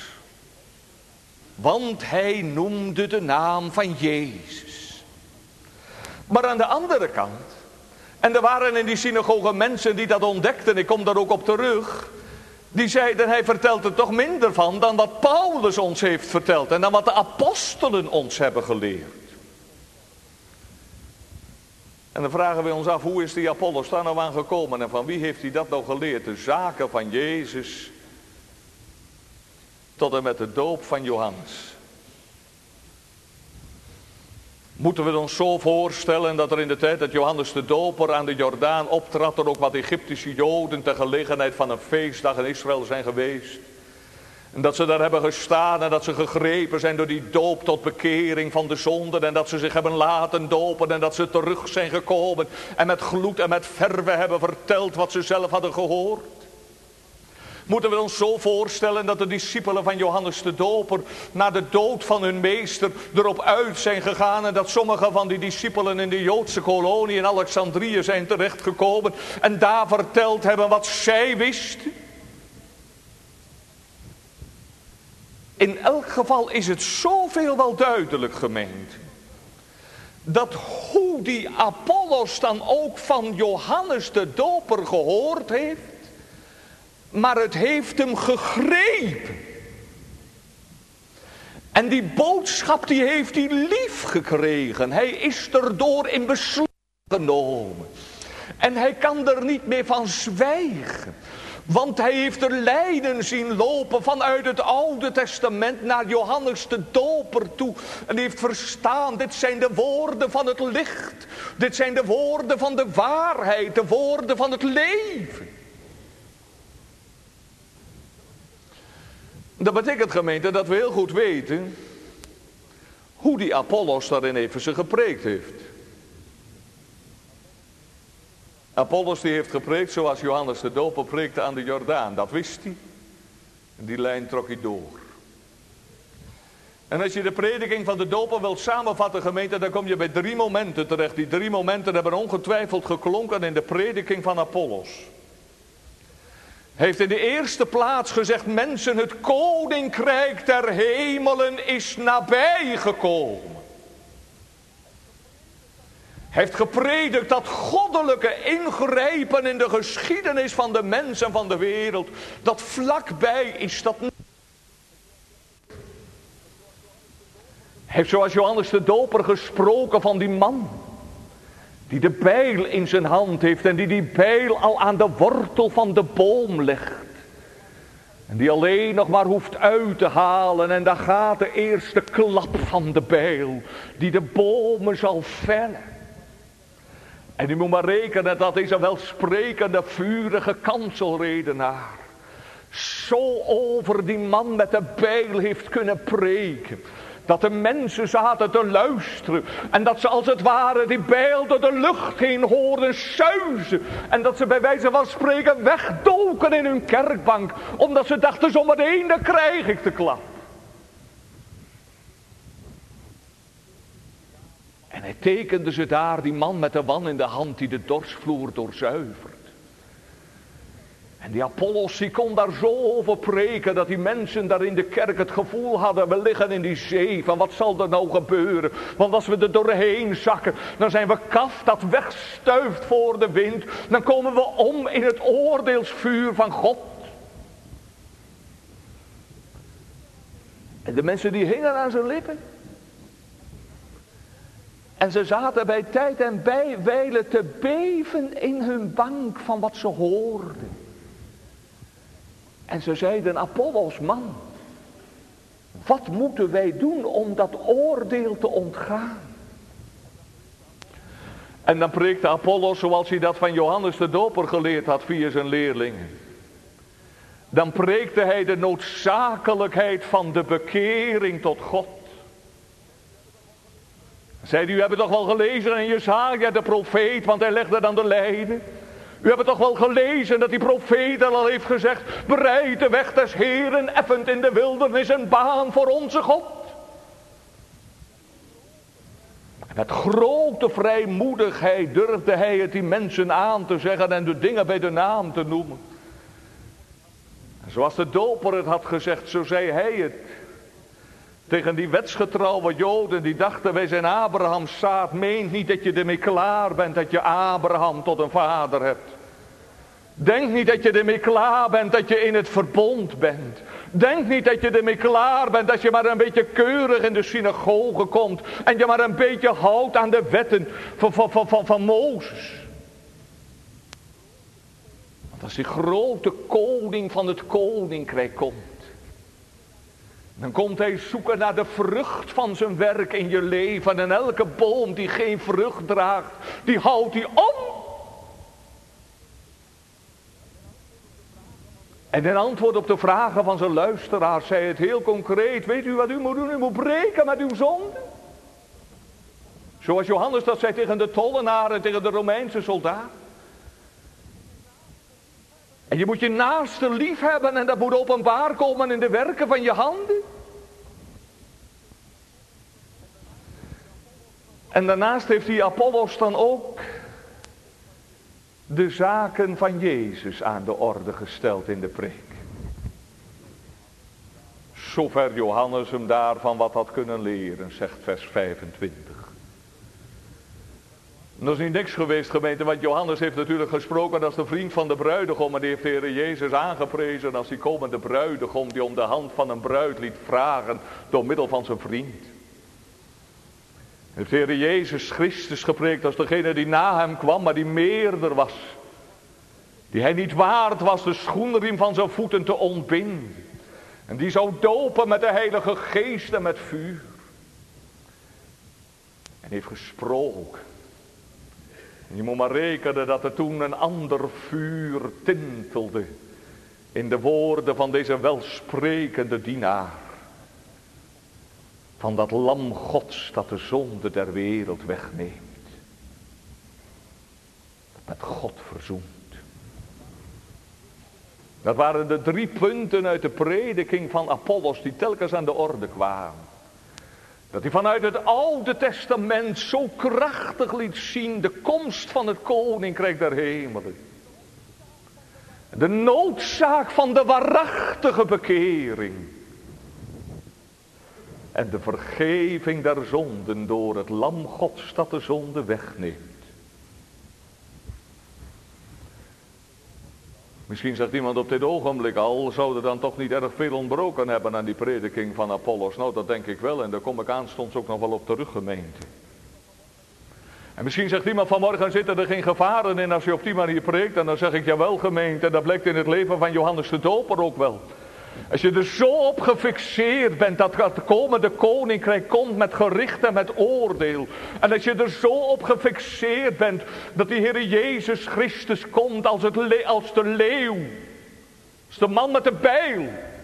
Want hij noemde de naam van Jezus. Maar aan de andere kant, en er waren in die synagoge mensen die dat ontdekten, ik kom daar ook op terug, Die zeiden, hij vertelt er toch minder van dan wat Paulus ons heeft verteld. En dan wat de apostelen ons hebben geleerd. En dan vragen we ons af, hoe is die Apollos daar nou aan gekomen? En van wie heeft hij dat nou geleerd? De zaken van Jezus tot en met de doop van Johannes. Moeten we ons zo voorstellen dat er in de tijd dat Johannes de Doper aan de Jordaan optrad, er ook wat Egyptische Joden ter gelegenheid van een feestdag in Israël zijn geweest. En dat ze daar hebben gestaan en dat ze gegrepen zijn door die doop tot bekering van de zonden. En dat ze zich hebben laten dopen en dat ze terug zijn gekomen. En met gloed en met verve hebben verteld wat ze zelf hadden gehoord. Moeten we ons zo voorstellen dat de discipelen van Johannes de Doper na de dood van hun meester erop uit zijn gegaan. En dat sommige van die discipelen in de Joodse kolonie in Alexandrië zijn terechtgekomen. En daar verteld hebben wat zij wisten. In elk geval is het zoveel wel duidelijk, gemeente, dat hoe die Apollos dan ook van Johannes de Doper gehoord heeft, maar het heeft hem gegrepen. En die boodschap die heeft hij lief gekregen. Hij is erdoor in beslag genomen. En hij kan er niet meer van zwijgen. Want hij heeft er lijnen zien lopen vanuit het Oude Testament naar Johannes de Doper toe. En hij heeft verstaan, dit zijn de woorden van het licht. Dit zijn de woorden van de waarheid, de woorden van het leven. Dat betekent, gemeente, dat we heel goed weten hoe die Apollos daar in Efeze gepreekt heeft. Apollos die heeft gepreekt zoals Johannes de Doper preekte aan de Jordaan. Dat wist hij. En die lijn trok hij door. En als je de prediking van de Doper wilt samenvatten, gemeente, dan kom je bij 3 momenten terecht. Die 3 momenten hebben ongetwijfeld geklonken in de prediking van Apollos. Hij heeft in de eerste plaats gezegd, mensen, het koninkrijk der hemelen is nabij gekomen. Hij heeft gepredikt dat goddelijke ingrijpen in de geschiedenis van de mens en van de wereld, dat vlakbij is. Dat hij heeft zoals Johannes de Doper gesproken van die man die de bijl in zijn hand heeft en die bijl al aan de wortel van de boom legt. En die alleen nog maar hoeft uit te halen en dan gaat de eerste klap van de bijl die de bomen zal vellen. En u moet maar rekenen, dat is een welsprekende, vurige kanselredenaar. Zo over die man met de bijl heeft kunnen preken. Dat de mensen zaten te luisteren. En dat ze als het ware die bijl door de lucht heen hoorden suizen. En dat ze bij wijze van spreken wegdoken in hun kerkbank. Omdat ze dachten, zometeen dan krijg ik de klap. En hij tekende ze daar, die man met de wan in de hand die de dorsvloer doorzuivert. En die Apollos die kon daar zo over preken dat die mensen daar in de kerk het gevoel hadden, we liggen in die zee, van wat zal er nou gebeuren? Want als we er doorheen zakken, dan zijn we kaf dat wegstuift voor de wind. Dan komen we om in het oordeelsvuur van God. En de mensen die hingen aan zijn lippen. En ze zaten bij tijd en bij wijle te beven in hun bank van wat ze hoorden. En ze zeiden, Apollos, man, wat moeten wij doen om dat oordeel te ontgaan? En dan preekte Apollos zoals hij dat van Johannes de Doper geleerd had via zijn leerlingen. Dan preekte hij de noodzakelijkheid van de bekering tot God. Zei u hebt het toch wel gelezen in Jesaja de profeet, want hij legde dan de lijnen. U hebt het toch wel gelezen dat die profeet al heeft gezegd, bereid de weg des Heeren, effend in de wildernis een baan voor onze God. En met grote vrijmoedigheid durfde hij het die mensen aan te zeggen en de dingen bij de naam te noemen. En zoals de Doper het had gezegd, zo zei hij het. Tegen die wetsgetrouwe Joden die dachten, wij zijn Abrahams zaad. Meent niet dat je ermee klaar bent dat je Abraham tot een vader hebt. Denk niet dat je ermee klaar bent dat je in het verbond bent. Denk niet dat je ermee klaar bent als je maar een beetje keurig in de synagoge komt. En je maar een beetje houdt aan de wetten van Mozes. Want als die grote koning van het koninkrijk komt. Dan komt hij zoeken naar de vrucht van zijn werk in je leven. En elke boom die geen vrucht draagt, die houdt hij om. En in antwoord op de vragen van zijn luisteraars zei het heel concreet. Weet u wat u moet doen? U moet breken met uw zonde. Zoals Johannes dat zei tegen de tollenaren, tegen de Romeinse soldaat. En je moet je naaste lief hebben en dat moet openbaar komen in de werken van je handen. En daarnaast heeft die Apollos dan ook de zaken van Jezus aan de orde gesteld in de preek. Zover Johannes hem daarvan wat had kunnen leren, zegt vers 25. En dat is niet niks geweest, gemeente, want Johannes heeft natuurlijk gesproken als de vriend van de bruidegom. En die heeft de Heer Jezus aangeprezen als die komende bruidegom die om de hand van een bruid liet vragen door middel van zijn vriend. Heeft de Heer Jezus Christus gepreekt als degene die na hem kwam, maar die meerder was. Die hij niet waard was de schoenriem van zijn voeten te ontbinden. En die zou dopen met de Heilige Geest en met vuur. En heeft gesproken. En je moet maar rekenen dat er toen een ander vuur tintelde. In de woorden van deze welsprekende dienaar. Van dat lam Gods dat de zonde der wereld wegneemt. Dat met God verzoent. Dat waren de 3 punten uit de prediking van Apollos die telkens aan de orde kwamen. Dat hij vanuit het Oude Testament zo krachtig liet zien de komst van het Koninkrijk der Hemelen. De noodzaak van de waarachtige bekering. En de vergeving der zonden door het lam Gods dat de zonde wegneemt. Misschien zegt iemand op dit ogenblik al, zou er dan toch niet erg veel ontbroken hebben aan die prediking van Apollos. Nou, dat denk ik wel en daar kom ik aanstonds ook nog wel op terug, gemeente. En misschien zegt iemand vanmorgen, zitten er geen gevaren in als je op die manier preekt. En dan zeg ik, jawel gemeente, en dat blijkt in het leven van Johannes de Doper ook wel. Als je er zo op gefixeerd bent dat het komende koninkrijk komt met gericht en met oordeel. En als je er zo op gefixeerd bent dat die Heer Jezus Christus komt als de leeuw. Als de man met de bijl.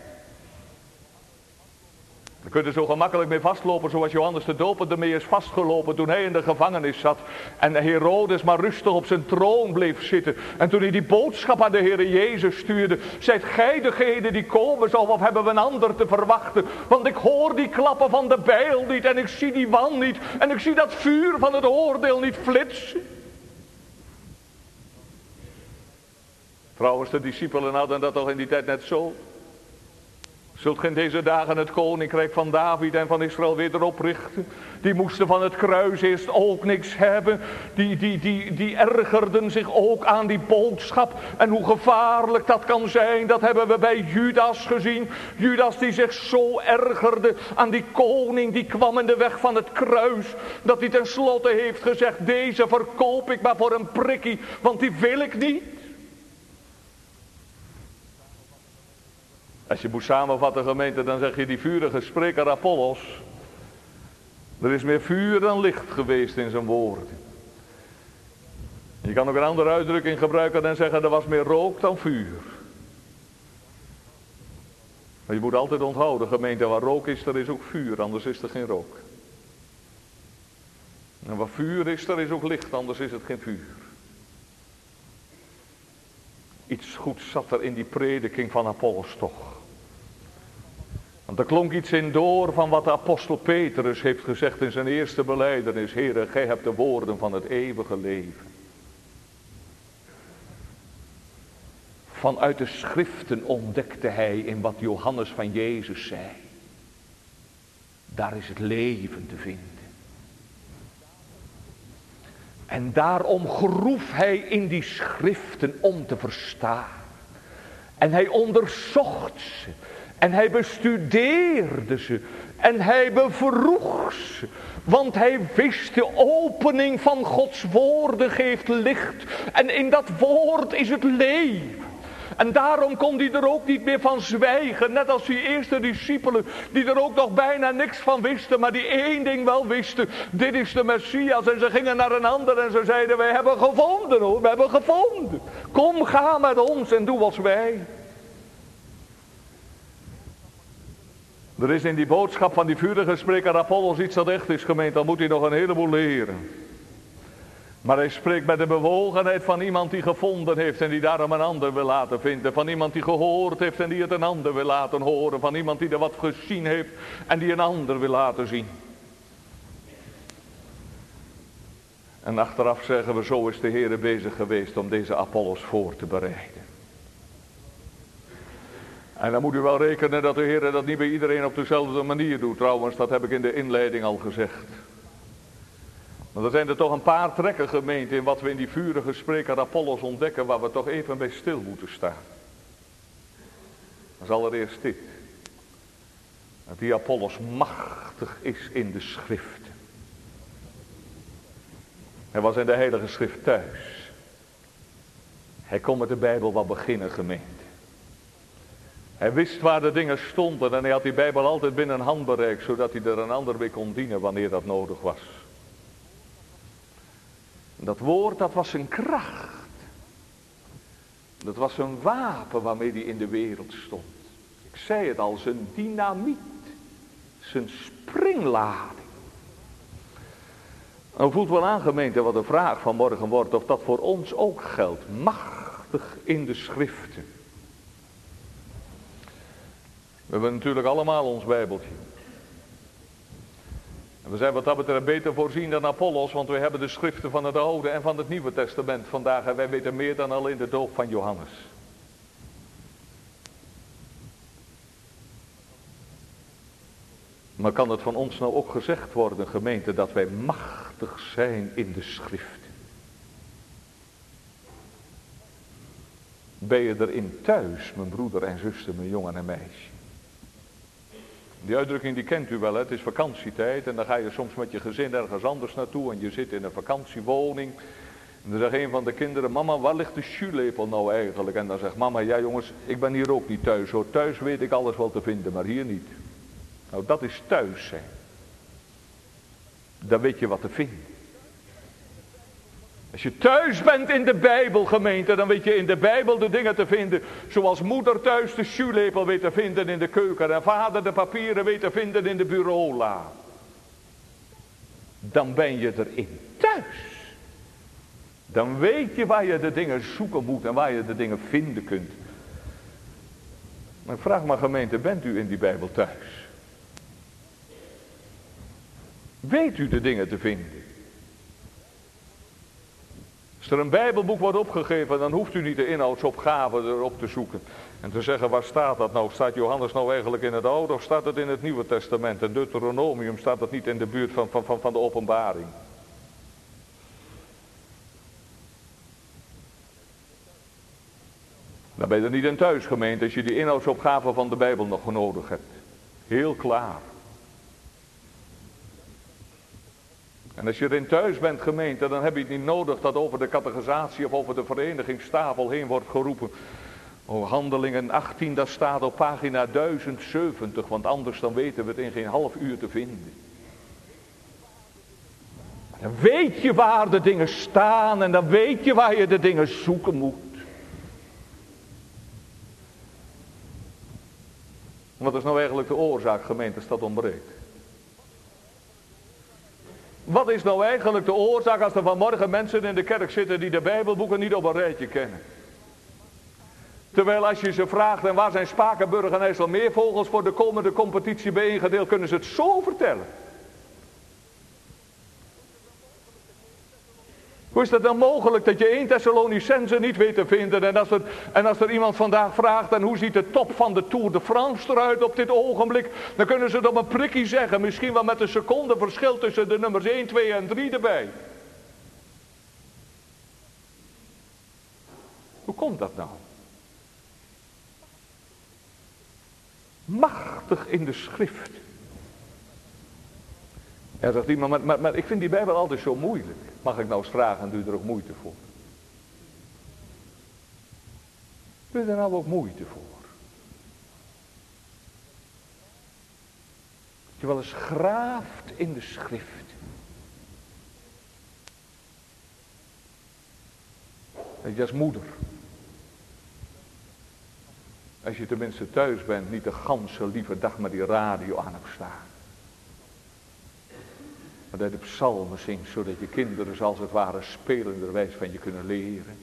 Daar kun je er zo gemakkelijk mee vastlopen zoals Johannes de Doper ermee is vastgelopen toen hij in de gevangenis zat. En Herodes maar rustig op zijn troon bleef zitten. En toen hij die boodschap aan de Heer Jezus stuurde. Zijt gij degene die komen zal of hebben we een ander te verwachten. Want ik hoor die klappen van de bijl niet en ik zie die wan niet. En ik zie dat vuur van het oordeel niet flitsen. Trouwens de discipelen hadden dat toch in die tijd net zo. Zult gij in deze dagen het koninkrijk van David en van Israël weer erop richten? Die moesten van het kruis eerst ook niks hebben. Die ergerden zich ook aan die boodschap. En hoe gevaarlijk dat kan zijn, dat hebben we bij Judas gezien. Judas die zich zo ergerde aan die koning die kwam in de weg van het kruis. Dat hij tenslotte heeft gezegd, deze verkoop ik maar voor een prikkie, want die wil ik niet. Als je moet samenvatten gemeente, dan zeg je die vurige spreker Apollos. Er is meer vuur dan licht geweest in zijn woorden. Je kan ook een andere uitdrukking gebruiken en zeggen er was meer rook dan vuur. Maar je moet altijd onthouden gemeente, waar rook is, er is ook vuur, anders is er geen rook. En waar vuur is, er is ook licht, anders is het geen vuur. Iets goeds zat er in die prediking van Apollos toch. Want er klonk iets in door van wat de apostel Petrus heeft gezegd in zijn eerste belijdenis. Heere, gij hebt de woorden van het eeuwige leven. Vanuit de schriften ontdekte hij in wat Johannes van Jezus zei. Daar is het leven te vinden. En daarom groef hij in die schriften om te verstaan. En hij onderzocht ze. En hij bestudeerde ze. En hij bevroeg ze. Want hij wist, de opening van Gods woorden geeft licht. En in dat woord is het leven. En daarom kon hij er ook niet meer van zwijgen. Net als die eerste discipelen, die er ook nog bijna niks van wisten. Maar die één ding wel wisten. Dit is de Messias. En ze gingen naar een ander en ze zeiden, wij hebben gevonden hoor. We hebben gevonden. Kom, ga met ons en doe als wij. Er is in die boodschap van die vurige spreker Apollos iets dat echt is, gemeente. Dan moet hij nog een heleboel leren. Maar hij spreekt met de bewogenheid van iemand die gevonden heeft en die daarom een ander wil laten vinden. Van iemand die gehoord heeft en die het een ander wil laten horen. Van iemand die er wat gezien heeft en die een ander wil laten zien. En achteraf zeggen we, zo is de Heer bezig geweest om deze Apollos voor te bereiden. En dan moet u wel rekenen dat de Heer dat niet bij iedereen op dezelfde manier doet. Trouwens, dat heb ik in de inleiding al gezegd. Maar er zijn er toch een paar trekken, gemeente, in wat we in die vurige spreker Apollos ontdekken, waar we toch even bij stil moeten staan. Dat is allereerst dit. Dat die Apollos machtig is in de schriften. Hij was in de Heilige Schrift thuis. Hij kon met de Bijbel wat beginnen, gemeente. Hij wist waar de dingen stonden en hij had die Bijbel altijd binnen handbereik, zodat hij er een ander mee kon dienen wanneer dat nodig was. Dat woord, dat was zijn kracht. Dat was zijn wapen waarmee hij in de wereld stond. Ik zei het al, zijn dynamiet. Zijn springlading. Nou voelt wel aan, gemeente, wat de vraag van morgen wordt, of dat voor ons ook geldt. Machtig in de schriften. We hebben natuurlijk allemaal ons Bijbeltje. En we zijn wat dat betreft beter voorzien dan Apollos, want we hebben de schriften van het Oude en van het Nieuwe Testament vandaag. En wij weten meer dan alleen de doop van Johannes. Maar kan het van ons nou ook gezegd worden, gemeente, dat wij machtig zijn in de schriften? Ben je erin thuis, mijn broeder en zuster, mijn jongen en meisje? Die uitdrukking die kent u wel, hè? Het is vakantietijd en dan ga je soms met je gezin ergens anders naartoe en je zit in een vakantiewoning. En dan zegt een van de kinderen, mama, waar ligt de schuurlepel nou eigenlijk? En dan zegt mama, ja jongens, ik ben hier ook niet thuis hoor. Thuis weet ik alles wel te vinden, maar hier niet. Nou, dat is thuis zijn. Dan weet je wat te vinden. Als je thuis bent in de Bijbel, gemeente, dan weet je in de Bijbel de dingen te vinden. Zoals moeder thuis de schuurlepel weet te vinden in de keuken. En vader de papieren weet te vinden in de bureaula. Dan ben je erin thuis. Dan weet je waar je de dingen zoeken moet en waar je de dingen vinden kunt. Maar ik vraag maar, gemeente, bent u in die Bijbel thuis? Weet u de dingen te vinden? Als er een Bijbelboek wordt opgegeven, dan hoeft u niet de inhoudsopgave erop te zoeken. En te zeggen, waar staat dat nou? Staat Johannes nou eigenlijk in het Oude of staat het in het Nieuwe Testament? En Deuteronomium staat het niet in de buurt van de openbaring. Dan ben je er niet in thuis, gemeente, als je die inhoudsopgave van de Bijbel nog nodig hebt. Heel klaar. En als je erin thuis bent, gemeente, dan heb je het niet nodig dat over de catechisatie of over de verenigingstafel heen wordt geroepen. Oh, Handelingen 18, dat staat op pagina 1070, want anders dan weten we het in geen half uur te vinden. Dan weet je waar de dingen staan en dan weet je waar je de dingen zoeken moet. Wat is nou eigenlijk de oorzaak, gemeente, als dat ontbreekt? Wat is nou eigenlijk de oorzaak als er vanmorgen mensen in de kerk zitten die de Bijbelboeken niet op een rijtje kennen? Terwijl als je ze vraagt, en waar zijn Spakenburg en IJsselmeervogels voor de komende competitie bijeengedeeld, kunnen ze het zo vertellen. Hoe is het dan mogelijk dat je 1 Thessalonicense niet weet te vinden? En als er iemand vandaag vraagt, en hoe ziet de top van de Tour de France eruit op dit ogenblik? Dan kunnen ze het op een prikkie zeggen. Misschien wel met een seconde verschil tussen de nummers 1, 2 en 3 erbij. Hoe komt dat nou? Machtig in de schrift. Ja, zegt iemand, maar ik vind die Bijbel altijd zo moeilijk. Mag ik nou eens vragen, doe je er ook moeite voor? Doe je er nou ook moeite voor? Dat je wel eens graaft in de schrift. Dat je als moeder, als je tenminste thuis bent, niet de ganse lieve dag met die radio aan hebt staan. Maar dat je de psalmen zingt, zodat je kinderen als het ware spelenderwijs van je kunnen leren.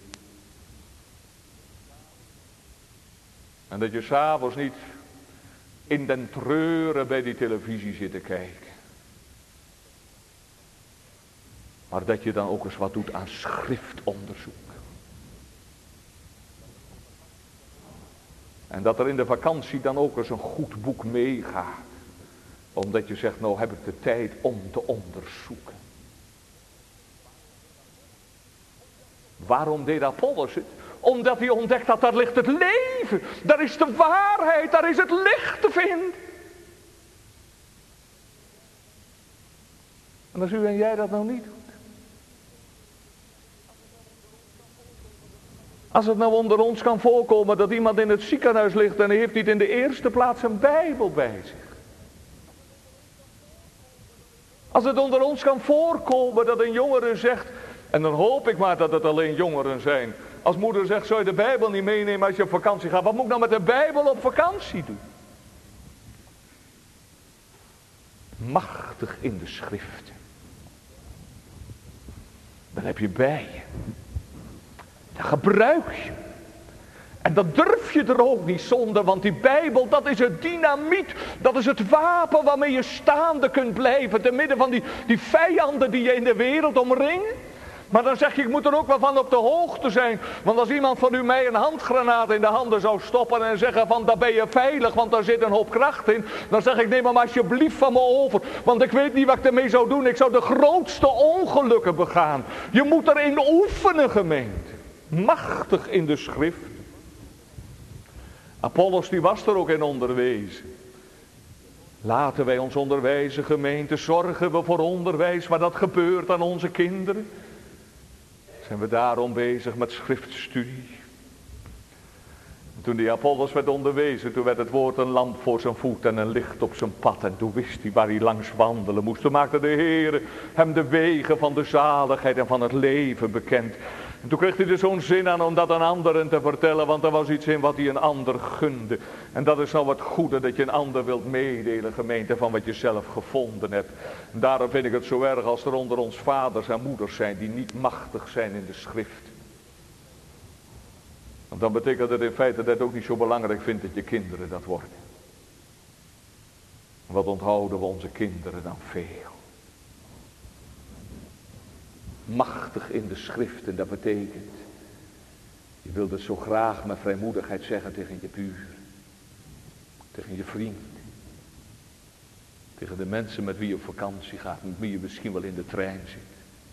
En dat je s'avonds niet in den treuren bij die televisie zit te kijken. Maar dat je dan ook eens wat doet aan schriftonderzoek. En dat er in de vakantie dan ook eens een goed boek meegaat. Omdat je zegt, nou heb ik de tijd om te onderzoeken. Waarom deed Apollos het? Omdat hij ontdekt dat daar ligt het leven. Daar is de waarheid, daar is het licht te vinden. En als u en jij dat nou niet doet. Als het nou onder ons kan voorkomen dat iemand in het ziekenhuis ligt en hij heeft niet in de eerste plaats een Bijbel bij zich. Als het onder ons kan voorkomen dat een jongere zegt, en dan hoop ik maar dat het alleen jongeren zijn. Als moeder zegt, zou je de Bijbel niet meenemen als je op vakantie gaat? Wat moet ik nou met de Bijbel op vakantie doen? Machtig in de schriften. Dan heb je bij je. Dat gebruik je. En dat durf je er ook niet zonder, want die Bijbel, dat is het dynamiet. Dat is het wapen waarmee je staande kunt blijven, te midden van die vijanden die je in de wereld omringen. Maar dan zeg je, ik moet er ook wel van op de hoogte zijn. Want als iemand van u mij een handgranaat in de handen zou stoppen en zeggen van, daar ben je veilig, want daar zit een hoop kracht in. Dan zeg ik, neem hem alsjeblieft van me over. Want ik weet niet wat ik ermee zou doen. Ik zou de grootste ongelukken begaan. Je moet erin oefenen, gemeente. Machtig in de schrift. Apollos die was er ook in onderwezen. Laten wij ons onderwijzen, gemeente. Zorgen we voor onderwijs waar dat gebeurt aan onze kinderen. Zijn we daarom bezig met schriftstudie. Toen die Apollos werd onderwezen, toen werd het woord een lamp voor zijn voet en een licht op zijn pad. En toen wist hij waar hij langs wandelen moest. Toen maakte de Heer hem de wegen van de zaligheid en van het leven bekend. En toen kreeg hij er zo'n zin aan om dat aan anderen te vertellen, want er was iets in wat hij een ander gunde. En dat is nou het goede, dat je een ander wilt meedelen, gemeente, van wat je zelf gevonden hebt. En daarom vind ik het zo erg als er onder ons vaders en moeders zijn die niet machtig zijn in de schrift. Want dan betekent het in feite dat het ook niet zo belangrijk vindt dat je kinderen dat worden. Wat onthouden we onze kinderen dan veel. Machtig in de schriften, dat betekent, je wilt het zo graag met vrijmoedigheid zeggen tegen je buur, tegen je vriend, tegen de mensen met wie je op vakantie gaat, met wie je misschien wel in de trein zit.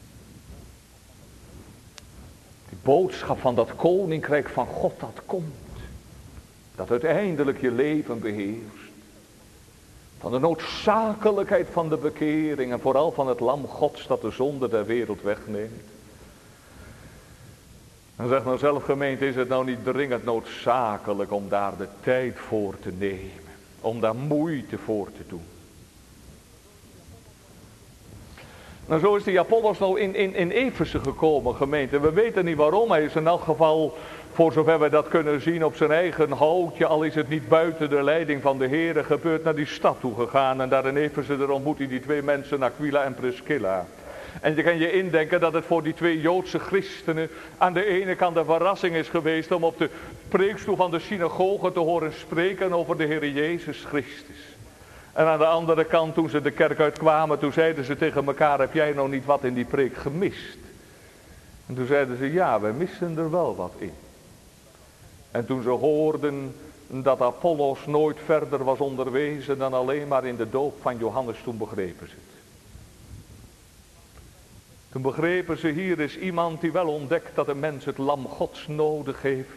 Die boodschap van dat koninkrijk van God dat komt, dat uiteindelijk je leven beheerst. Van de noodzakelijkheid van de bekering en vooral van het lam Gods dat de zonde der wereld wegneemt. Dan zegt nou zelf, gemeente, is het nou niet dringend noodzakelijk om daar de tijd voor te nemen. Om daar moeite voor te doen. Nou, zo is die Apollos nou in Efeze gekomen, gemeente. We weten niet waarom. Hij is in elk geval, voor zover we dat kunnen zien, op zijn eigen houtje, al is het niet buiten de leiding van de Heere, gebeurd, naar die stad toe gegaan. En daar in Efeze, daar ontmoet hij die twee mensen, Aquila en Priscilla. En je kan je indenken dat het voor die twee Joodse christenen aan de ene kant een verrassing is geweest om op de preekstoel van de synagoge te horen spreken over de Heer Jezus Christus. En aan de andere kant, toen ze de kerk uitkwamen, toen zeiden ze tegen elkaar, heb jij nou niet wat in die preek gemist? En toen zeiden ze, ja, wij missen er wel wat in. En toen ze hoorden dat Apollos nooit verder was onderwezen dan alleen maar in de doop van Johannes, toen begrepen ze het. Toen begrepen ze, hier is iemand die wel ontdekt dat een mens het lam Gods nodig heeft.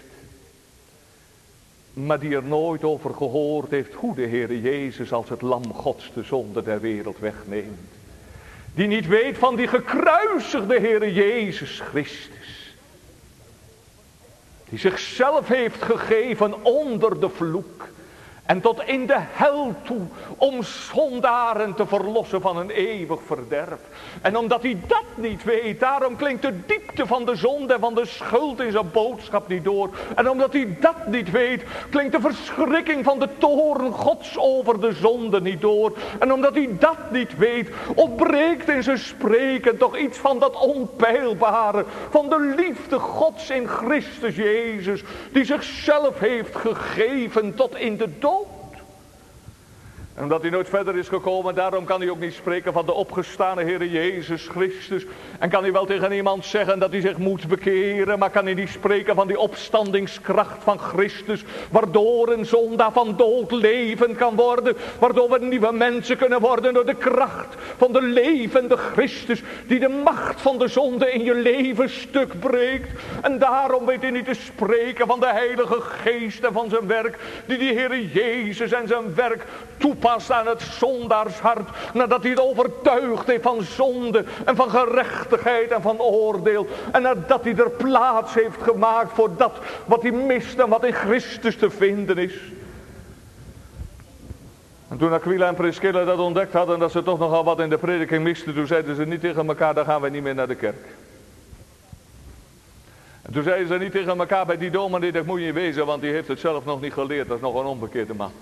Maar die er nooit over gehoord heeft hoe de Heere Jezus als het lam Gods de zonde der wereld wegneemt. Die niet weet van die gekruisigde Heere Jezus Christus. Die zichzelf heeft gegeven onder de vloek. En tot in de hel toe om zondaren te verlossen van een eeuwig verderf. En omdat hij dat niet weet, daarom klinkt de diepte van de zonde en van de schuld in zijn boodschap niet door. En omdat hij dat niet weet, klinkt de verschrikking van de toorn Gods over de zonde niet door. En omdat hij dat niet weet, ontbreekt in zijn spreken toch iets van dat onpeilbare. Van de liefde Gods in Christus Jezus, die zichzelf heeft gegeven tot in de dood. En omdat hij nooit verder is gekomen, daarom kan hij ook niet spreken van de opgestane Heere Jezus Christus. En kan hij wel tegen iemand zeggen dat hij zich moet bekeren, maar kan hij niet spreken van die opstandingskracht van Christus, waardoor een zondaar van dood levend kan worden, waardoor we nieuwe mensen kunnen worden door de kracht van de levende Christus, die de macht van de zonde in je leven stuk breekt. En daarom weet hij niet te spreken van de Heilige Geest en van zijn werk, die Heere Jezus en zijn werk toepast aan het zondaarshart, nadat hij het overtuigd heeft van zonde en van gerechtigheid en van oordeel, en nadat hij er plaats heeft gemaakt voor dat wat hij mist en wat in Christus te vinden is. En toen Aquila en Priscilla dat ontdekt hadden, dat ze toch nogal wat in de prediking misten, toen zeiden ze niet tegen elkaar, dan gaan wij niet meer naar de kerk. En toen zeiden ze niet tegen elkaar, bij die dominee, dat moet je niet wezen, want die heeft het zelf nog niet geleerd, dat is nog een onbekeerde man.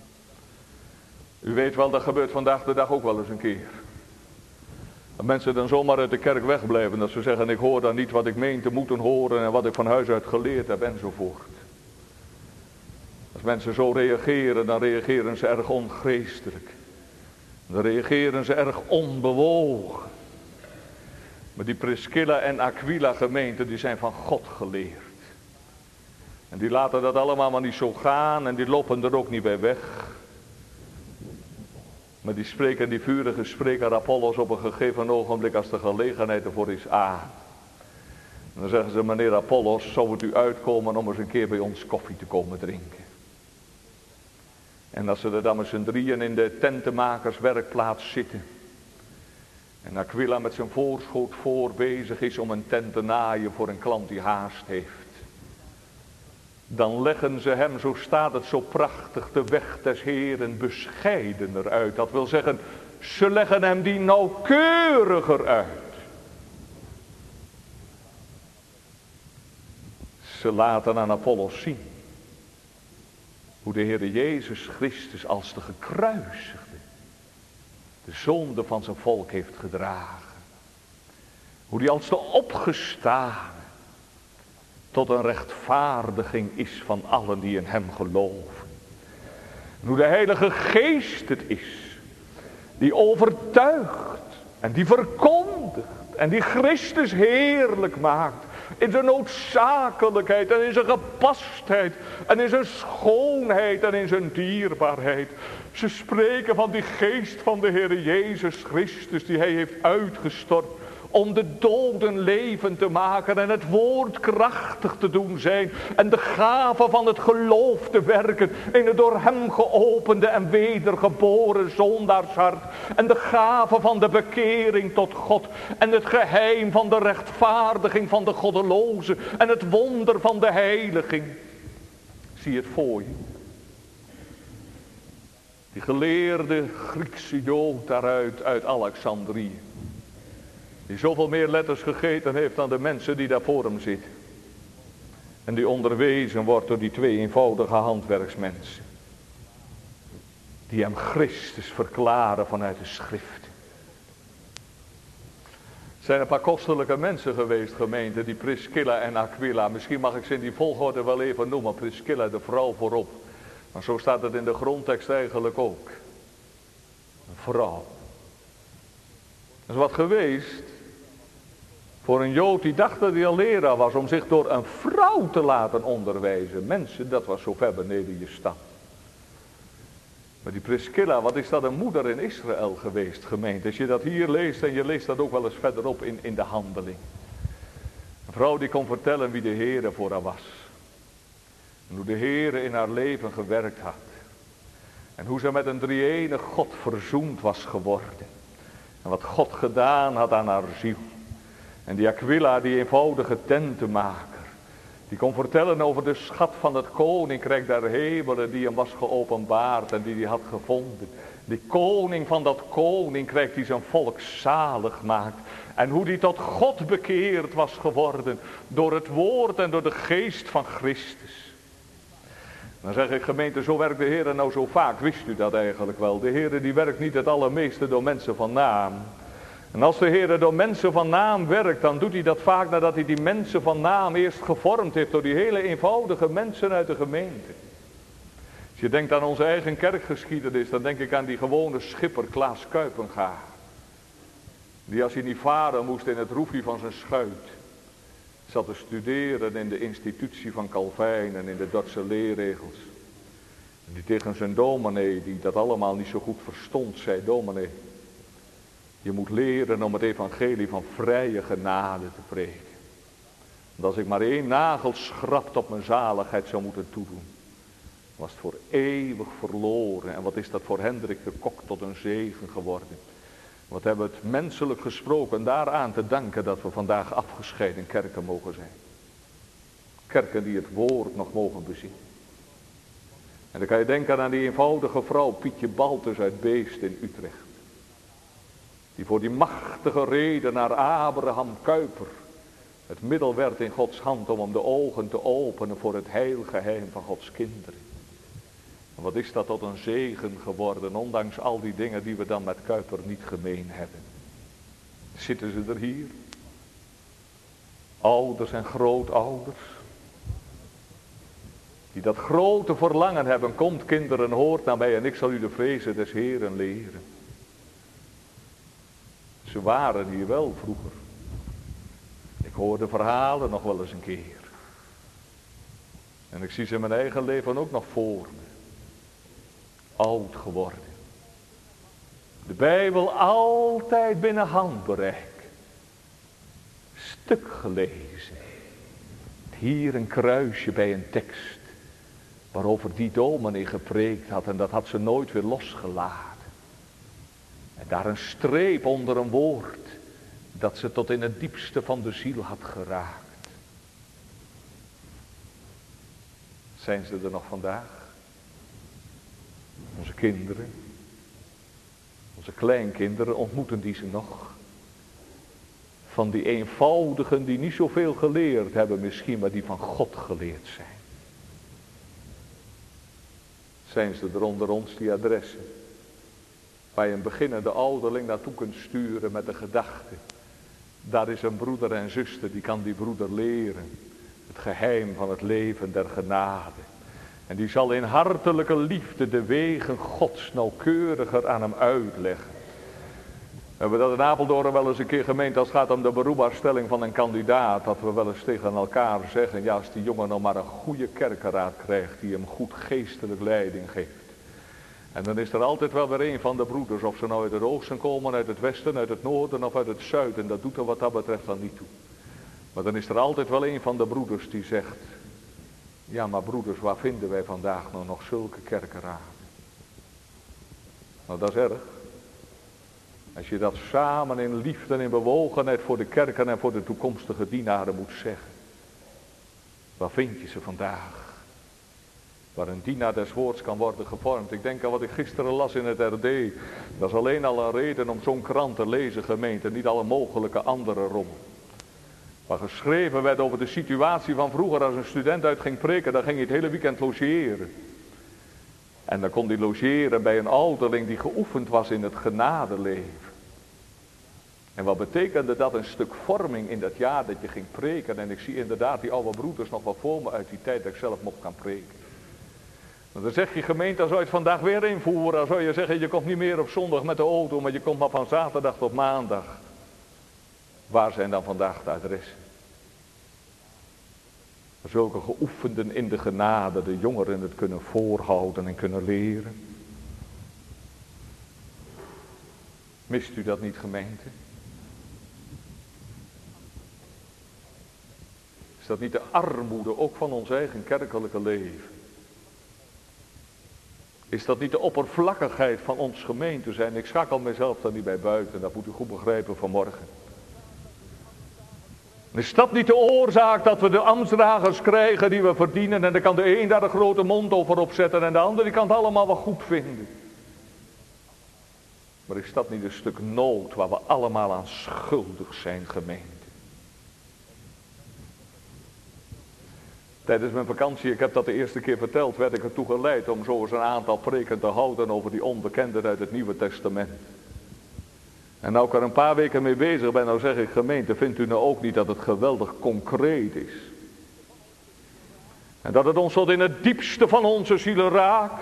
U weet wel, dat gebeurt vandaag de dag ook wel eens een keer. Dat mensen dan zomaar uit de kerk wegblijven. Dat ze zeggen, ik hoor dan niet wat ik meen te moeten horen en wat ik van huis uit geleerd heb enzovoort. Als mensen zo reageren, dan reageren ze erg ongeestelijk. Dan reageren ze erg onbewogen. Maar die Priscilla en Aquila gemeente, die zijn van God geleerd. En die laten dat allemaal maar niet zo gaan en die lopen er ook niet bij weg. Maar die spreken, die vurige spreker Apollos op een gegeven ogenblik, als de gelegenheid ervoor is, aan. En dan zeggen ze, meneer Apollos, zou het u uitkomen om eens een keer bij ons koffie te komen drinken. En als ze er dan met z'n drieën in de tentenmakerswerkplaats zitten. En Aquila met zijn voorschoot voor bezig is om een tent te naaien voor een klant die haast heeft. Dan leggen ze hem, zo staat het zo prachtig, de weg des Heeren bescheidener uit. Dat wil zeggen, ze leggen hem die nauwkeuriger uit. Ze laten aan Apollos zien hoe de Heere Jezus Christus als de gekruisigde de zonde van zijn volk heeft gedragen. Hoe die als de opgestane tot een rechtvaardiging is van allen die in hem geloven. En hoe de Heilige Geest het is, die overtuigt en die verkondigt en die Christus heerlijk maakt. In zijn noodzakelijkheid en in zijn gepastheid en in zijn schoonheid en in zijn dierbaarheid. Ze spreken van die geest van de Heer Jezus Christus die hij heeft uitgestort. Om de doden levend te maken en het woord krachtig te doen zijn. En de gave van het geloof te werken in het door hem geopende en wedergeboren zondaarshart. En de gave van de bekering tot God. En het geheim van de rechtvaardiging van de goddeloze. En het wonder van de heiliging. Zie je het voor je. Die geleerde Griekse Jood daaruit uit Alexandrië. Die zoveel meer letters gegeten heeft dan de mensen die daar voor hem zitten. En die onderwezen wordt door die twee eenvoudige handwerksmensen. Die hem Christus verklaren vanuit de schrift. Het zijn een paar kostelijke mensen geweest, gemeente, die Priscilla en Aquila. Misschien mag ik ze in die volgorde wel even noemen. Priscilla, de vrouw voorop. Maar zo staat het in de grondtekst eigenlijk ook. Een vrouw. Dat is wat geweest voor een Jood die dacht dat hij een leraar was, om zich door een vrouw te laten onderwijzen. Mensen, dat was zo ver beneden je stand. Maar die Priscilla, wat is dat een moeder in Israël geweest, gemeente? Als je dat hier leest en je leest dat ook wel eens verderop in de handeling. Een vrouw die kon vertellen wie de Heere voor haar was. En hoe de Heere in haar leven gewerkt had. En hoe ze met een drie-enige God verzoend was geworden. En wat God gedaan had aan haar ziel. En die Aquila, die eenvoudige tentenmaker. Die kon vertellen over de schat van het koninkrijk der hemelen die hem was geopenbaard en die hij had gevonden. Die koning van dat koninkrijk die zijn volk zalig maakt. En hoe die tot God bekeerd was geworden door het woord en door de geest van Christus. Dan zeg ik, gemeente, zo werkt de Heer nou zo vaak. Wist u dat eigenlijk wel? De Heer die werkt niet het allermeeste door mensen van naam. En als de Heer door mensen van naam werkt, dan doet hij dat vaak nadat hij die mensen van naam eerst gevormd heeft door die hele eenvoudige mensen uit de gemeente. Als je denkt aan onze eigen kerkgeschiedenis, dan denk ik aan die gewone schipper Klaas Kuipenga. Die als hij niet varen moest in het roefje van zijn schuit, zat te studeren in de institutie van Calvijn en in de Duitse leerregels. En die tegen zijn dominee, die dat allemaal niet zo goed verstond, zei: dominee, je moet leren om het evangelie van vrije genade te preken. Want als ik maar 1 nagel schrapt op mijn zaligheid zou moeten toedoen, was het voor eeuwig verloren. En wat is dat voor Hendrik de Kok tot een zegen geworden. Wat hebben we het menselijk gesproken daaraan te danken dat we vandaag afgescheiden kerken mogen zijn. Kerken die het woord nog mogen bezien. En dan kan je denken aan die eenvoudige vrouw Pietje Baltus uit Beest in Utrecht. Die voor die machtige redenaar Abraham Kuyper het middel werd in Gods hand om hem de ogen te openen voor het heilgeheim van Gods kinderen. En wat is dat tot een zegen geworden, ondanks al die dingen die we dan met Kuyper niet gemeen hebben. Zitten ze er hier? Ouders en grootouders. Die dat grote verlangen hebben, komt kinderen, hoort naar mij en ik zal u de vrezen des Heeren leren. Ze waren hier wel vroeger. Ik hoor de verhalen nog wel eens een keer. En ik zie ze in mijn eigen leven ook nog voor me. Oud geworden. De Bijbel altijd binnen handbereik. Stuk gelezen. Hier een kruisje bij een tekst. Waarover die dominee gepreekt had en dat had ze nooit weer losgelaten. En daar een streep onder een woord dat ze tot in het diepste van de ziel had geraakt. Zijn ze er nog vandaag? Onze kinderen, onze kleinkinderen, ontmoeten die ze nog? Van die eenvoudigen die niet zoveel geleerd hebben misschien, maar die van God geleerd zijn. Zijn ze er onder ons die adressen? Waar je een beginnende ouderling naartoe kunt sturen met de gedachte. Daar is een broeder en zuster, die kan die broeder leren. Het geheim van het leven der genade. En die zal in hartelijke liefde de wegen Gods nauwkeuriger aan hem uitleggen. We hebben dat in Apeldoorn wel eens een keer gemeend als het gaat om de beroepsstelling van een kandidaat. Dat we wel eens tegen elkaar zeggen, ja, als die jongen nou maar een goede kerkenraad krijgt die hem goed geestelijk leiding geeft. En dan is er altijd wel weer een van de broeders, of ze nou uit het oosten komen, uit het westen, uit het noorden of uit het zuiden. Dat doet er wat dat betreft dan niet toe. Maar dan is er altijd wel een van de broeders die zegt, ja maar broeders, waar vinden wij vandaag nou nog zulke kerkenraden? Nou, dat is erg. Als je dat samen in liefde en in bewogenheid voor de kerken en voor de toekomstige dienaren moet zeggen. Waar vind je ze vandaag? Waar een dienaar des woords kan worden gevormd. Ik denk aan wat ik gisteren las in het RD. Dat is alleen al een reden om zo'n krant te lezen, gemeente. Niet alle mogelijke andere rommel. Waar geschreven werd over de situatie van vroeger als een student uit ging preken. Dan ging hij het hele weekend logeren. En dan kon hij logeren bij een ouderling die geoefend was in het genadeleven. En wat betekende dat? Een stuk vorming in dat jaar dat je ging preken. En ik zie inderdaad die oude broeders nog wel voor me uit die tijd dat ik zelf mocht gaan preken. Dan zeg je gemeente, dan zou je het vandaag weer invoeren. Dan zou je zeggen, je komt niet meer op zondag met de auto, maar je komt maar van zaterdag tot maandag. Waar zijn dan vandaag de adressen? Zulke geoefenden in de genade, de jongeren het kunnen voorhouden en kunnen leren. Mist u dat niet, gemeente? Is dat niet de armoede ook van ons eigen kerkelijke leven? Is dat niet de oppervlakkigheid van ons gemeente zijn? Ik schakel mezelf daar niet bij buiten, dat moet u goed begrijpen vanmorgen. Is dat niet de oorzaak dat we de ambtsdragers krijgen die we verdienen? En dan kan de een daar een grote mond over opzetten en de ander die kan het allemaal wel goed vinden. Maar is dat niet een stuk nood waar we allemaal aan schuldig zijn, gemeente? Tijdens mijn vakantie, ik heb dat de eerste keer verteld, werd ik ertoe geleid om zo eens een aantal preken te houden over die onbekenden uit het Nieuwe Testament. En nou ik er een paar weken mee bezig ben, nou zeg ik, gemeente, vindt u nou ook niet dat het geweldig concreet is? En dat het ons tot in het diepste van onze zielen raakt?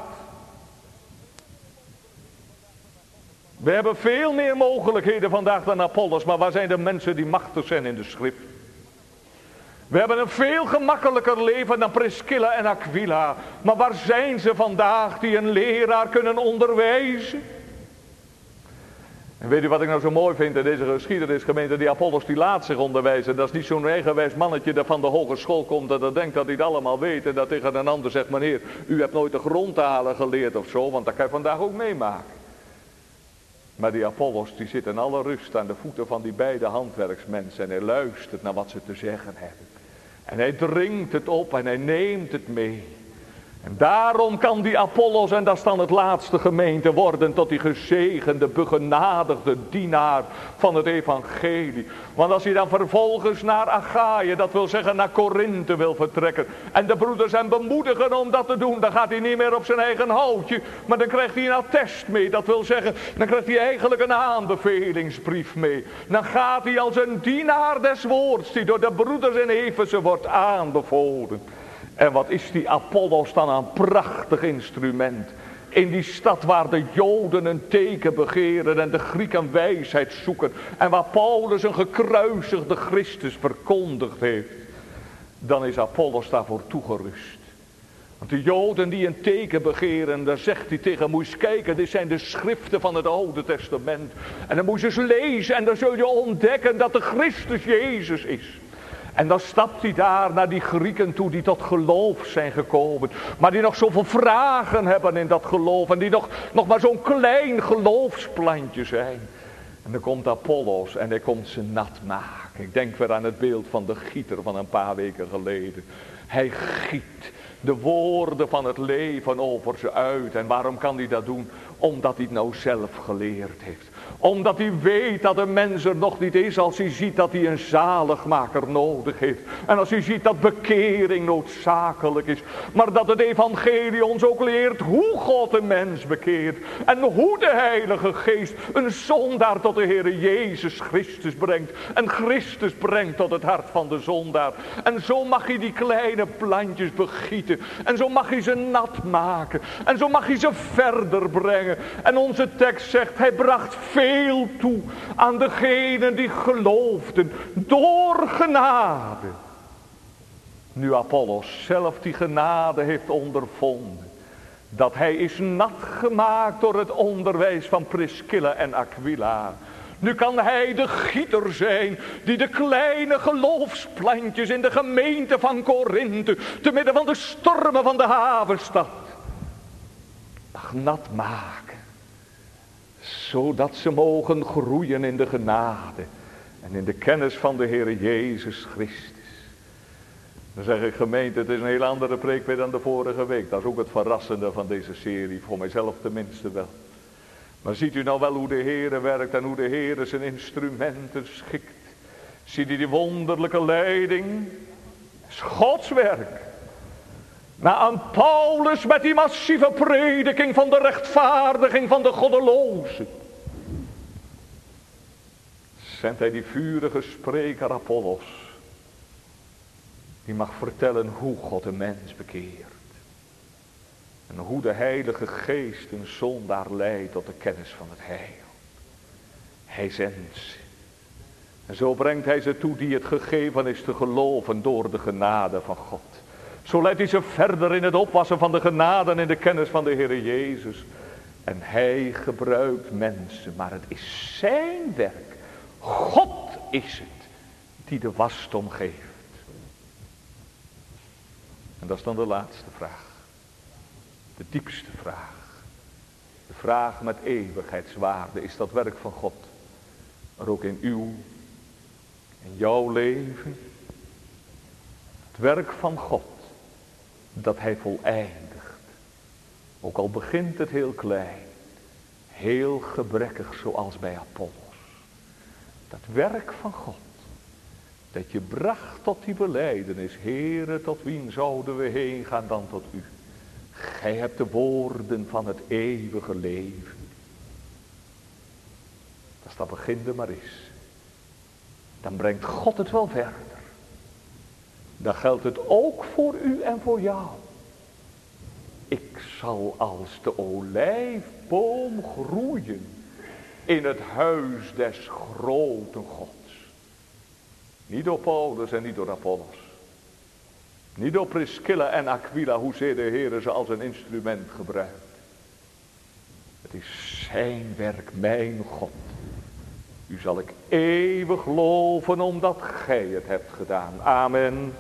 We hebben veel meer mogelijkheden vandaag dan Apollos, maar waar zijn de mensen die machtig zijn in de schrift? We hebben een veel gemakkelijker leven dan Priscilla en Aquila. Maar waar zijn ze vandaag die een leraar kunnen onderwijzen? En weet u wat ik nou zo mooi vind in deze geschiedenisgemeente? Die Apollos die laat zich onderwijzen. Dat is niet zo'n eigenwijs mannetje dat van de hogeschool komt en dat denkt dat hij het allemaal weet. En dat tegen een ander zegt, meneer, u hebt nooit de grondtalen geleerd of zo. Want dat kan je vandaag ook meemaken. Maar die Apollos die zit in alle rust aan de voeten van die beide handwerksmensen. En hij luistert naar wat ze te zeggen hebben. En hij dringt het op en hij neemt het mee. En daarom kan die Apollos, en dat is dan het laatste gemeente, worden tot die gezegende, begenadigde dienaar van het evangelie. Want als hij dan vervolgens naar Achaïe, dat wil zeggen naar Korinthe wil vertrekken. En de broeders hem bemoedigen om dat te doen. Dan gaat hij niet meer op zijn eigen houtje. Maar dan krijgt hij een attest mee. Dat wil zeggen, dan krijgt hij eigenlijk een aanbevelingsbrief mee. Dan gaat hij als een dienaar des woords, die door de broeders in Efeze wordt aanbevolen. En wat is die Apollos dan een prachtig instrument. In die stad waar de Joden een teken begeren en de Grieken wijsheid zoeken. En waar Paulus een gekruisigde Christus verkondigd heeft. Dan is Apollos daarvoor toegerust. Want de Joden die een teken begeren, daar zegt hij tegen, moet je eens kijken, dit zijn de schriften van het Oude Testament. En dan moet je eens lezen en dan zul je ontdekken dat de Christus Jezus is. En dan stapt hij daar naar die Grieken toe die tot geloof zijn gekomen. Maar die nog zoveel vragen hebben in dat geloof. En die nog maar zo'n klein geloofsplantje zijn. En dan komt Apollos en hij komt ze nat maken. Ik denk weer aan het beeld van de gieter van een paar weken geleden. Hij giet de woorden van het leven over ze uit. En waarom kan hij dat doen? Omdat hij het nou zelf geleerd heeft. Omdat hij weet dat een mens er nog niet is als hij ziet dat hij een zaligmaker nodig heeft. En als hij ziet dat bekering noodzakelijk is. Maar dat het evangelie ons ook leert hoe God een mens bekeert. En hoe de Heilige Geest een zondaar tot de Heere Jezus Christus brengt. En Christus brengt tot het hart van de zondaar. En zo mag hij die kleine plantjes begieten. En zo mag hij ze nat maken. En zo mag hij ze verder brengen. En onze tekst zegt, hij bracht veel toe aan degenen die geloofden door genade. Nu Apollos zelf die genade heeft ondervonden. Dat hij is nat gemaakt door het onderwijs van Priscilla en Aquila. Nu kan hij de gieter zijn die de kleine geloofsplantjes in de gemeente van Korinthe, te midden van de stormen van de havenstad, mag nat maken. Zodat ze mogen groeien in de genade en in de kennis van de Heer Jezus Christus. Dan zeg ik, gemeente, het is een heel andere preek weer dan de vorige week. Dat is ook het verrassende van deze serie, voor mijzelf tenminste wel. Maar ziet u nou wel hoe de Heer werkt en hoe de Heer zijn instrumenten schikt. Ziet u die wonderlijke leiding? Het is Gods werk. Na aan Paulus met die massieve prediking van de rechtvaardiging van de goddelozen. Zendt hij die vurige spreker Apollos. Die mag vertellen hoe God een mens bekeert. En hoe de Heilige Geest een zondaar leidt tot de kennis van het heil. Hij zendt ze. En zo brengt hij ze toe die het gegeven is te geloven door de genade van God. Zo leidt hij ze verder in het opwassen van de genade en in de kennis van de Heer Jezus. En hij gebruikt mensen, maar het is zijn werk. God is het die de wasdom geeft. En dat is dan de laatste vraag. De diepste vraag. De vraag met eeuwigheidswaarde. Is dat werk van God er ook in jouw leven? Het werk van God dat hij voleindigt. Ook al begint het heel klein. Heel gebrekkig zoals bij Apollos. Dat werk van God. Dat je bracht tot die belijdenis. Heere, tot wien zouden we heen gaan dan tot u. Gij hebt de woorden van het eeuwige leven. Als dat begin er maar is. Dan brengt God het wel verder. Dan geldt het ook voor u en voor jou. Ik zal als de olijfboom groeien in het huis des grote Gods. Niet door Paulus en niet door Apollos. Niet door Priscilla en Aquila, hoezeer de Heer ze als een instrument gebruikt. Het is zijn werk, mijn God. U zal ik eeuwig loven omdat gij het hebt gedaan. Amen.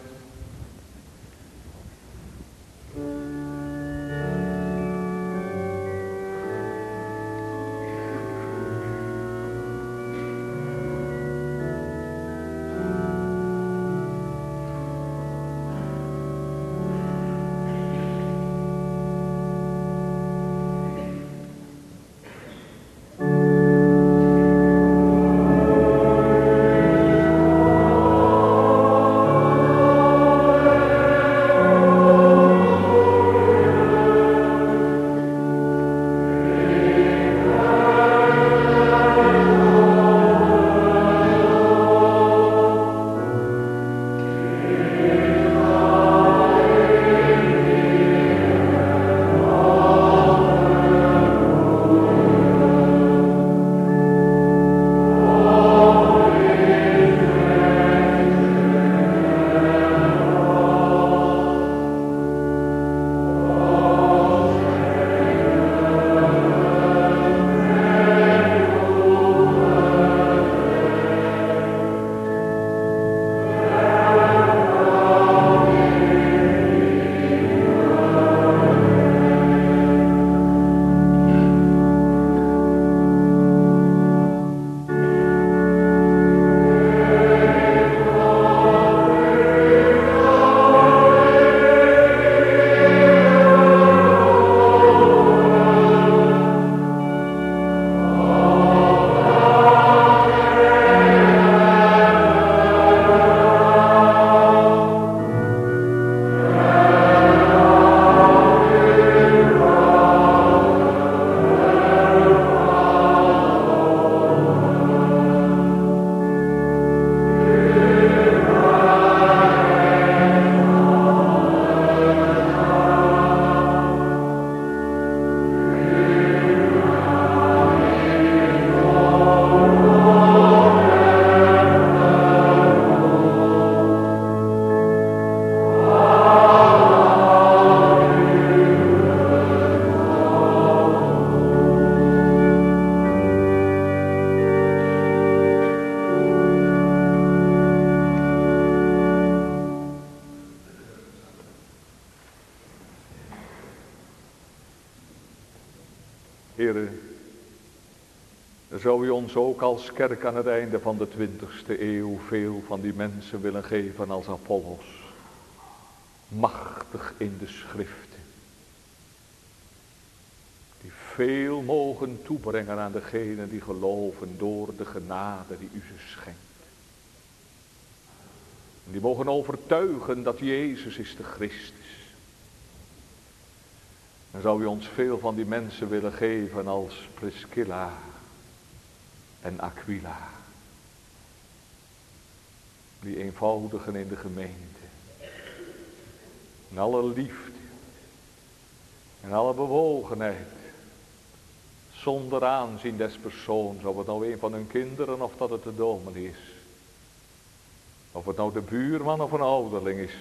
Heere, zou u ons ook als kerk aan het einde van de 20e eeuw veel van die mensen willen geven als Apollos. Machtig in de schriften. Die veel mogen toebrengen aan degenen die geloven door de genade die u ze schenkt. En die mogen overtuigen dat Jezus is de Christus. En zou u ons veel van die mensen willen geven als Priscilla en Aquila. Die eenvoudigen in de gemeente. In alle liefde. In alle bewogenheid. Zonder aanzien des persoons. Of het nou een van hun kinderen of dat het de dominee is. Of het nou de buurman of een ouderling is.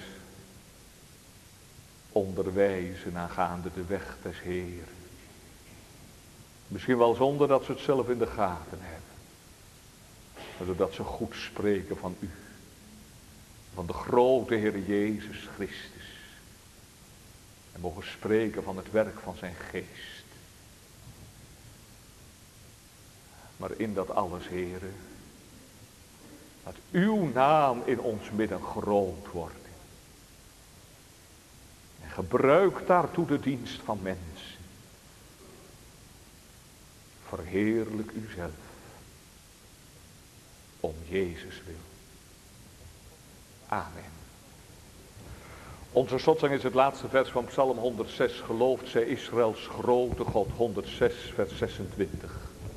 Onderwijzen aangaande de weg des Heeren. Misschien wel zonder dat ze het zelf in de gaten hebben. Maar zodat ze goed spreken van u. Van de grote Heer Jezus Christus. En mogen spreken van het werk van zijn geest. Maar in dat alles, Heere, laat uw naam in ons midden groot worden. En gebruik daartoe de dienst van mensen. Verheerlijk uzelf. Om Jezus wil. Amen. Onze slotzang is het laatste vers van Psalm 106. Gelooft zij Israëls grote God. 106 vers 26.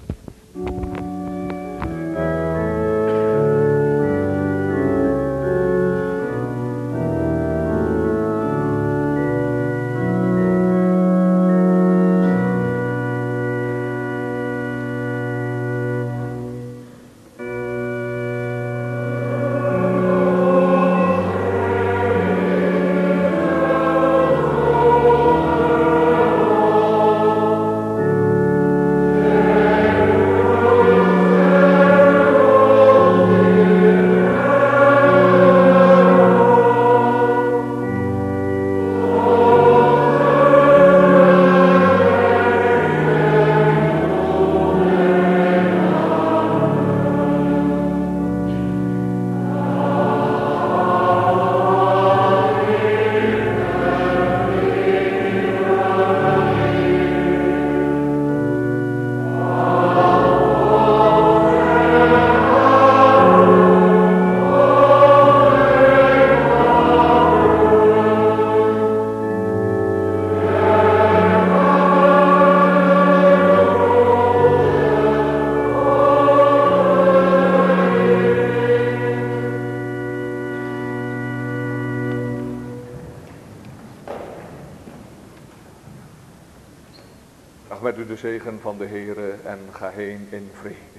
Met u de zegen van de Heere en ga heen in vrede.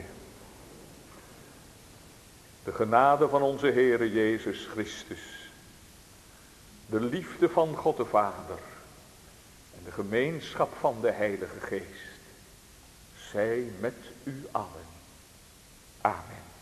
De genade van onze Heere Jezus Christus. De liefde van God de Vader. En de gemeenschap van de Heilige Geest. Zij met u allen. Amen.